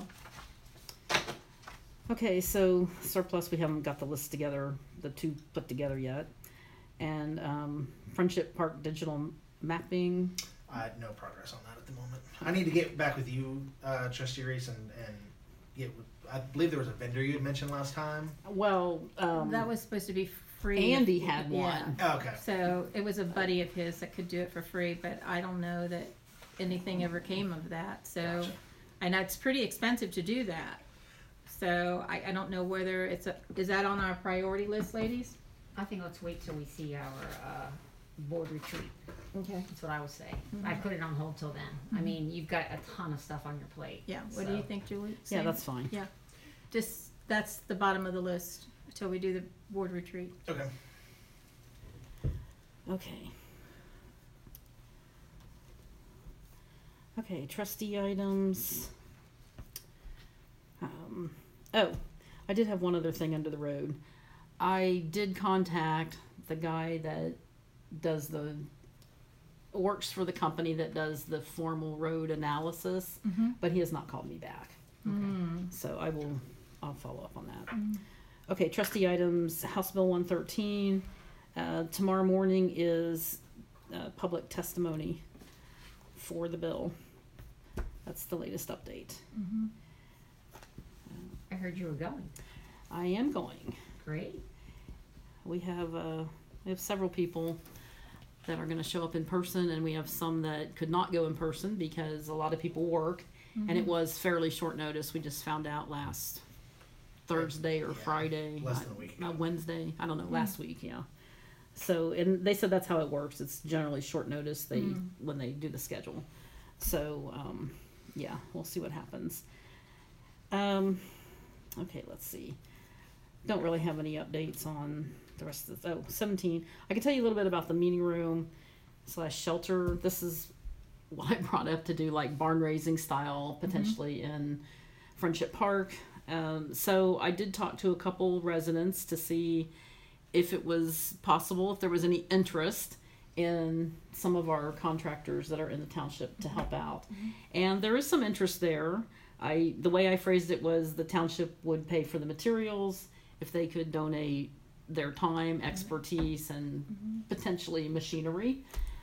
okay, so surplus, we haven't got the list together, the two put together yet, and Friendship Park digital mapping. I had no progress on that at the moment. I need to get back with you, Trustee Reese, and get I believe there was a vendor you had mentioned last time. Well, That was supposed to be free. Andy had Yeah. one. Oh, okay. So it was a buddy of his that could do it for free, but I don't know that anything ever came of that. So, Gotcha. and it's pretty expensive to do that. So I don't know whether is that on our priority list, ladies? I think let's wait till we see our board retreat. Okay. That's what I would say. I put it on hold till then. I mean, you've got a ton of stuff on your plate. Yeah. What do so. you think, Julie? Yeah, Same? that's fine. Yeah. Just that's the bottom of the list until we do the board retreat. Okay. Okay. Okay, trustee items. Oh, I did have one other thing under the road. I did contact the guy that works for the company that does the formal road analysis, but he has not called me back. So I'll follow up on that. Okay, trustee items, House Bill 113. Tomorrow morning is public testimony for the bill. That's the latest update. I heard you were going. I am going. Great. We have several people that are going to show up in person, and we have some that could not go in person because a lot of people work, and it was fairly short notice. We just found out last Thursday or Yeah, Friday, less than a week ago. Wednesday. I don't know, last week, yeah. So, and they said that's how it works. It's generally short notice when they do the schedule. So, yeah, we'll see what happens. Okay, let's see. Don't really have any updates on the rest of this. 17. I can tell you a little bit about the meeting room / shelter. This is what I brought up to do, like barn raising style, potentially in Friendship Park. So I did talk to a couple residents to see if it was possible, if there was any interest in some of our contractors that are in the township to help out. And there is some interest there. The way I phrased it was the township would pay for the materials if they could donate their time, expertise, and potentially machinery.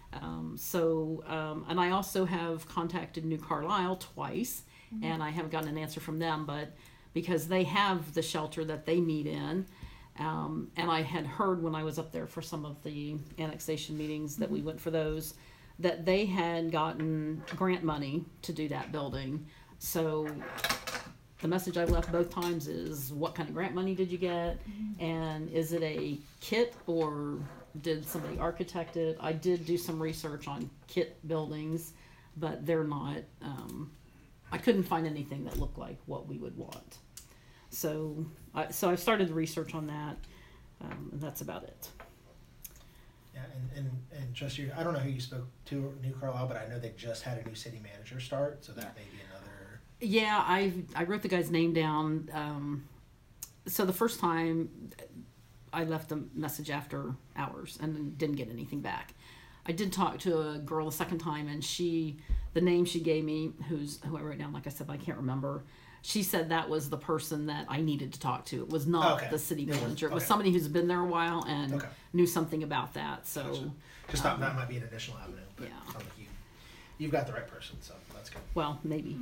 And I also have contacted New Carlisle twice, and I haven't gotten an answer from them, but because they have the shelter that they meet in, and I had heard when I was up there for some of the annexation meetings that we went for those, that they had gotten grant money to do that building. So the message I left both times is, what kind of grant money did you get? And is it a kit or did somebody architect it? I did do some research on kit buildings, but they're not, I couldn't find anything that looked like what we would want. So I've started the research on that, and that's about it. Yeah, and trustee, I don't know who you spoke to, New Carlisle, but I know they just had a new city manager start, so that may be another. Yeah, I wrote the guy's name down. So the first time I left a message after hours and didn't get anything back. I did talk to a girl the second time, and the name she gave me, who I wrote down, like I said, I can't remember. She said that was the person that I needed to talk to. It was not the city manager. It was somebody who's been there a while and knew something about that. So Gotcha. Just thought that might be an additional avenue, but yeah. it sounds like you've got the right person, so that's good. Well, maybe.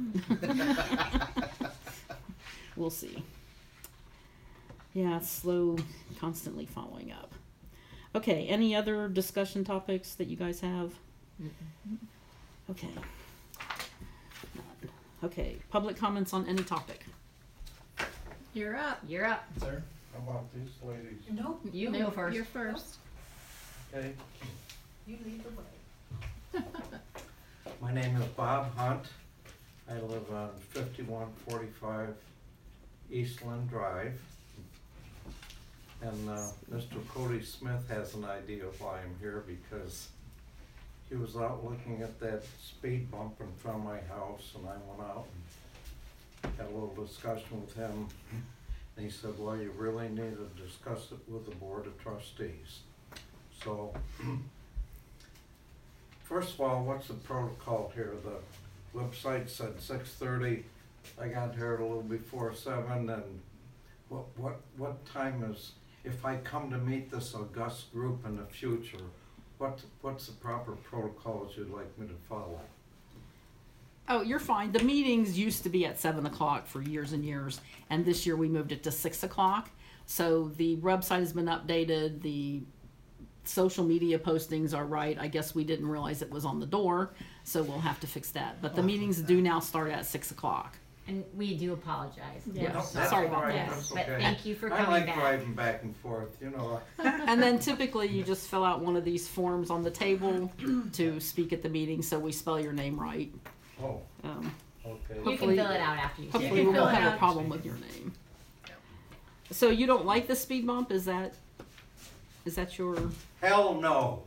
We'll see. Yeah, it's slow, constantly following up. Okay, any other discussion topics that you guys have? Okay. None. Okay, public comments on any topic. You're up. You're up. Sir? How about these ladies? Nope, You No, go first. You're first. Okay. you lead the way. My name is Bob Hunt. I live on 5145 Eastland Drive. And Mr. Cody Smith has an idea why I'm here, because he was out looking at that speed bump in front of my house, and I went out and had a little discussion with him. And he said, well, you really need to discuss it with the Board of Trustees. So, first of all, what's the protocol here? The website said 6:30. I got here a little before 7, and what time is, if I come to meet this august group in the future, what's the proper protocols you'd like me to follow? Oh, you're fine. The meetings used to be at 7 o'clock for years and years, and this year we moved it to 6 o'clock. So the website has been updated. The social media postings are right. I guess we didn't realize it was on the door, so we'll have to fix that. But the meetings do now start at 6 o'clock. And we do apologize. Yeah. No, that's Sorry about all right, that. that's But okay. thank you for I coming like back. driving back and forth, you know. And then typically you just fill out one of these forms on the table to speak at the meeting, so we spell your name right. Oh, Um, okay. You Hopefully- can fill it out after you. hopefully can we fill won't it have a out. problem with your name. So you don't like the speed bump? Is that your? Hell no.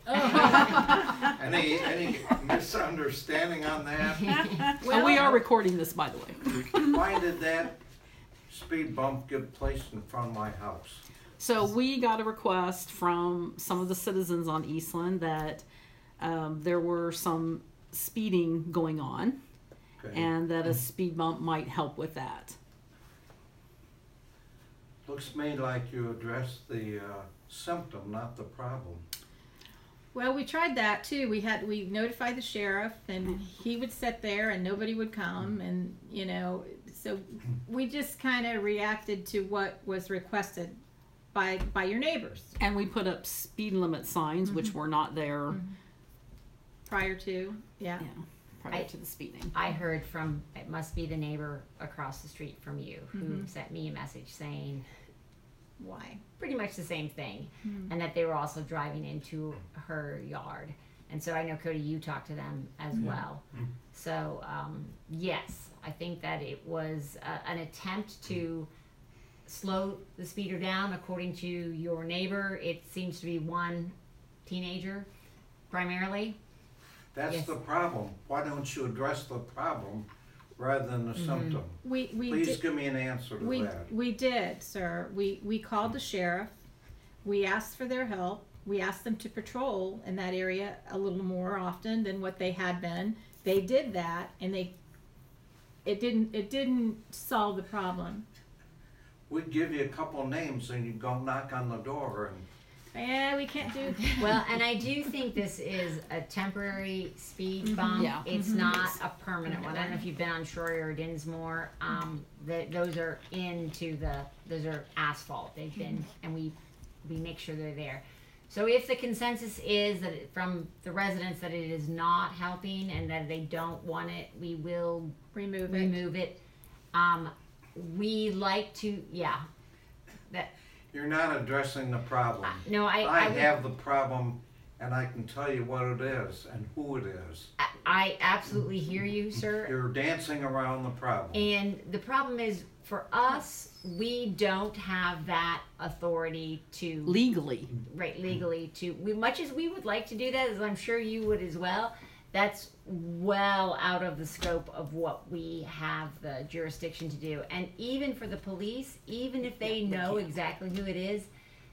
Any misunderstanding on that? And we are recording this, by the way. Why did that speed bump get placed in front of my house? So we got a request from some of the citizens on Eastland that there were some speeding going on, Okay. and that a speed bump might help with that. Looks to me like you addressed the symptom, not the problem. Well, we tried that too. We notified the sheriff, and he would sit there, and nobody would come, and so we just kind of reacted to what was requested by your neighbors And we put up speed limit signs, which were not there. prior to, yeah. Yeah, prior to the speeding. I heard from, it must be the neighbor across the street from you who sent me a message saying Why? pretty much the same thing, and that they were also driving into her yard. And so I know, Cody, you talked to them as well. So yes, I think that it was an attempt to slow the speeder down. According to your neighbor, it seems to be one teenager primarily. That's Yes. the problem. Why don't you address the problem rather than the symptom? We Please did, give me an answer to that. we did, sir. We called the sheriff. We asked for their help. We asked them to patrol in that area a little more often than what they had been. They did that, and it didn't solve the problem. We'd give you a couple names and you'd go knock on the door and Yeah, we can't do that. Well, and I do think this is a temporary speed bump. Yeah. It's not a permanent one. I don't know if you've been on Shorey or Dinsmore. Those are those are asphalt. They've been, and we make sure they're there. So if the consensus is that from the residents that it is not helping and that they don't want it, we will Remove it. remove it. We like to, that, you're not addressing the problem. no, I I would- have the problem and I can tell you what it is and who it is. I absolutely hear you, sir. You're dancing around the problem. And the problem is, for us, we don't have that authority to Legally. legally much as we would like to do that, as I'm sure you would as well. That's well out of the scope of what we have the jurisdiction to do. And even for the police, even if they know exactly who it is,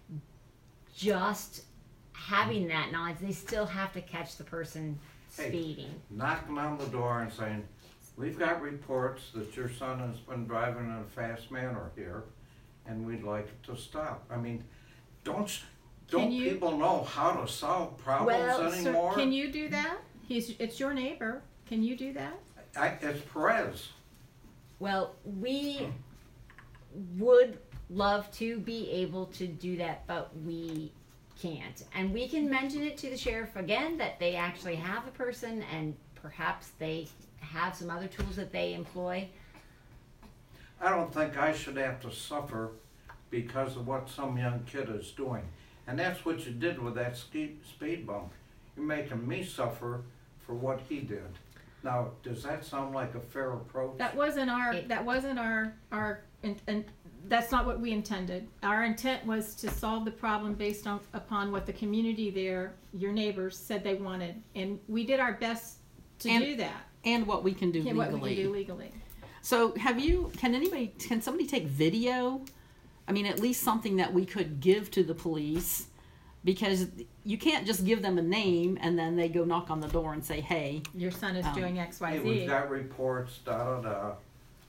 just having that knowledge, they still have to catch the person Hey. speeding. Knocking on the door and saying, we've got reports that your son has been driving in a fast manner here and we'd like it to stop. I mean, don't you- people know how to solve problems Well, sir, anymore? Can you do that? It's your neighbor. Can you do that? It's Perez. Well, we would love to be able to do that, but we can't. And we can mention it to the sheriff again that they actually have a person and perhaps they have some other tools that they employ. I don't think I should have to suffer because of what some young kid is doing. And that's what you did with that speed bump. You're making me suffer for what he did. Now, does that sound like a fair approach? That wasn't our and that's not what we intended. Our intent was to solve the problem based upon what the community there, your neighbors, said they wanted, and we did our best to do that. And what we can do Yeah, legally. what we can do legally. So can somebody take video? I mean, at least something that we could give to the police, because you can't just give them a name and then they go knock on the door and say, hey. Your son is doing X, Y, Hey, Z. we've got reports,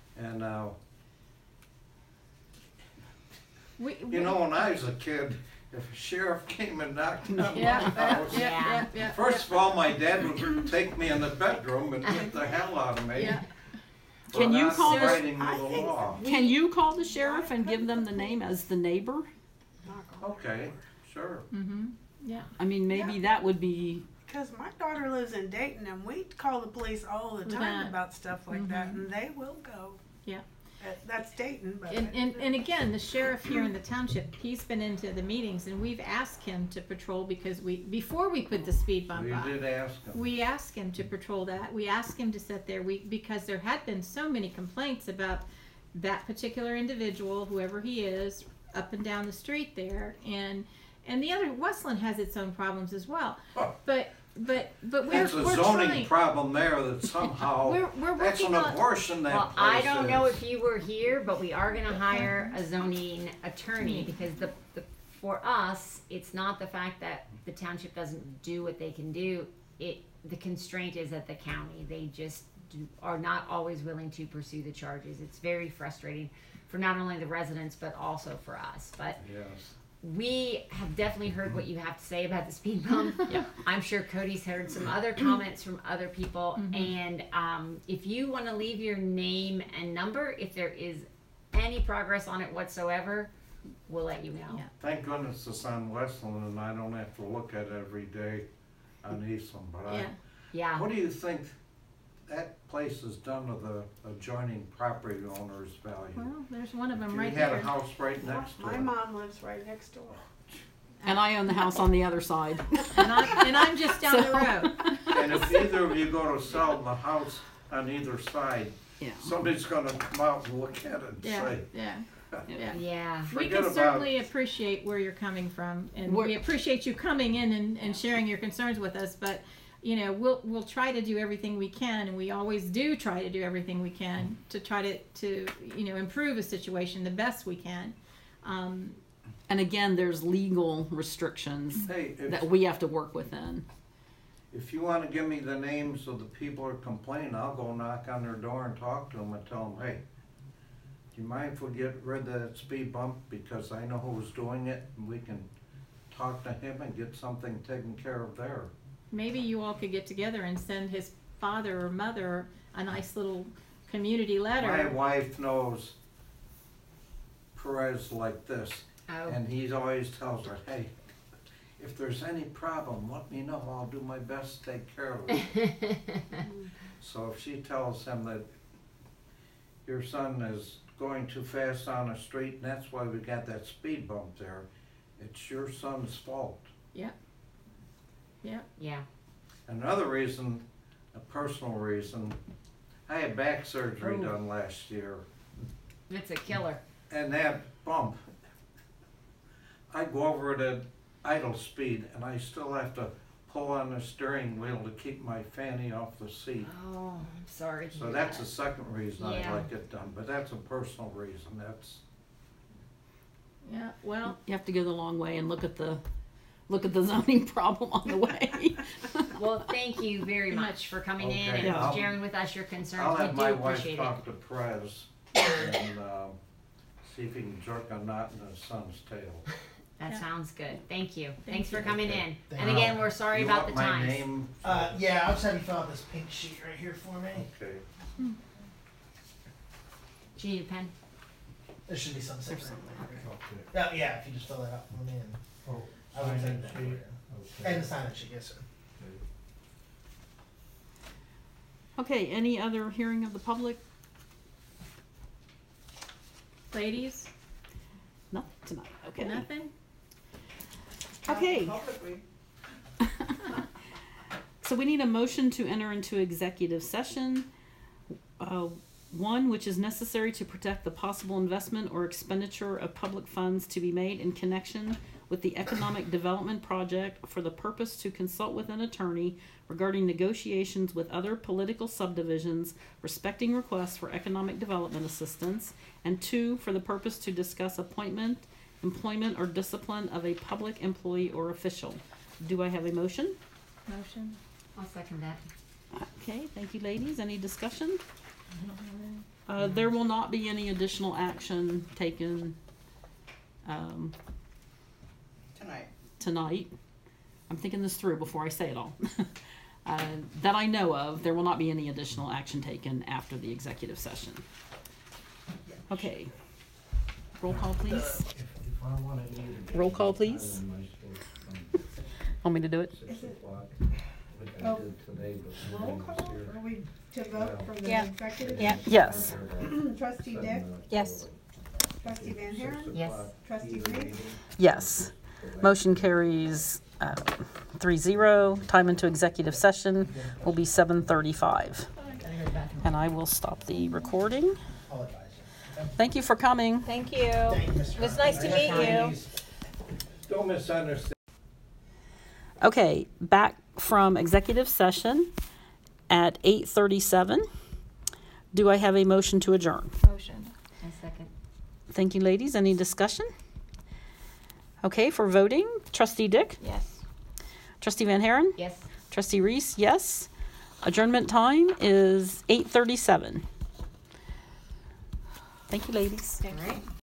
and We- you know, when I was a kid, if a sheriff came and knocked on my Yeah, house, yeah. first of all, my dad would take me in the bedroom and get the hell out of me. Yeah. for Can you not call the- abiding with I the think- law. Can you call the sheriff and give them the name as the neighbor? Okay, sure. Mm-hmm, yeah. I mean, maybe that would be, Because my daughter lives in Dayton, and we call the police all the time That. about stuff like that, and they will go. Yeah. That's Dayton, but. And again, the sheriff here in the township, he's been into the meetings and we've asked him to patrol because before we put the speed bump We up. did ask him. We asked him to patrol that. We asked him to sit there. Because there had been so many complaints about that particular individual, whoever he is, up and down the street there, and the other Westland has its own problems as well. Oh. But we're That's a we're zoning trying. problem there that somehow, We're that's an working on. abortion that Well, place I don't know is. if you were here, but we are gonna hire a zoning attorney because the for us, it's not the fact that the township doesn't do what they can do. The constraint is at the county. They just are not always willing to pursue the charges. It's very frustrating for not only the residents but also for us. But Yes. we have definitely heard what you have to say about the speed bump. Yeah. I'm sure Cody's heard some other comments from other people. And if you want to leave your name and number, if there is any progress on it whatsoever, we'll let you know. Yeah. Thank goodness it's on Westland and I don't have to look at it every day on Eastland, but Yeah. Yeah. what do you think that place has done to the adjoining property owner's value? Well, there's one of them You right had there. a house right next to My it. mom lives right next door. and I own the house on the other side. And I'm just down the So- road. And if either of you go to sell the house on either side, Yeah. somebody's gonna come out and look at it and Yeah, say, yeah. Yeah. We Forget can about- certainly appreciate where you're coming from, and We're- we appreciate you coming in and sharing your concerns with us. But you know, we'll try to do everything we can, and we always do try to do everything we can to try to improve a situation the best we can. And again, there's legal restrictions hey, that we have to work within. if you wanna give me the names of the people who are complaining, I'll go knock on their door and talk to them and tell them, hey, do you mind if we get rid of that speed bump, because I know who's doing it, and we can talk to him and get something taken care of there. Maybe you all could get together and send his father or mother a nice little community letter. My wife knows Perez like this, Oh. and he always tells her, hey, if there's any problem, let me know, I'll do my best to take care of it. So if she tells him that your son is going too fast on the street and that's why we got that speed bump there, it's your son's fault. Yeah. Another reason, a personal reason, I had back surgery Oh. done last year, It's a killer. and that bump, I go over it at idle speed and I still have to pull on the steering wheel to keep my fanny off the seat. Oh, I'm sorry. to So hear that's that. the second reason I'd Yeah. like it done, but that's a personal reason, that's, Yeah. Well, You have to go the long way and look at the zoning problem on the way. Well, thank you very much for coming in Okay, and I'll- sharing with us your concerns. I'll We have do my wife appreciate it. talk to Perez and, see if he can jerk a knot in his son's tail. That Yeah. sounds good. Thank you. Thanks for you. coming Okay. in. Thank And you. again, we're sorry You about want the my times. name? Yeah, I'll just have you fill out this pink sheet right here for me. Okay. Do you need a pen? There should be some There's separate. Okay. Yeah, if you just fill that out for me, and Oh, I will sign take that. sheet. for you. Okay. And the sign-in sheet, yes, sir. Okay, any other hearing of the public? ladies, Nothing tonight, okay. nothing. Okay. Publicly. So we need a motion to enter into executive session. One, which is necessary to protect the possible investment or expenditure of public funds to be made in connection with the economic development project for the purpose to consult with an attorney regarding negotiations with other political subdivisions respecting requests for economic development assistance. And two, for the purpose to discuss appointment, employment, or discipline of a public employee or official. Do I have a motion? Motion. I'll second that. Okay, thank you, ladies. Any discussion? There will not be any additional action taken. tonight. I'm thinking this through before I say it all. That I know of, there will not be any additional action taken after the executive session. Okay. Roll call, please. Roll call, please. Want me to do it? Oh, roll call, are we to vote for the Yeah. executive? Yeah. Yes. Trustee Dick, Yes. trustee Van Haren, Yes. trustee Reed, Yes. Motion carries 3-0. Time into executive session will be 7:35. And I will stop the recording. I'll advise you. Thank you for coming. Thank you. Thank you, Mr. It was nice to meet you. Don't misunderstand. Okay, back from executive session at 8:37. Do I have a motion to adjourn? Motion. A second. Thank you, ladies. Any discussion? Okay, for voting, trustee Dick, Yes. trustee Van Haren, Yes. trustee Reese, yes. Adjournment time is 8:37. Thank you, ladies. Thank you.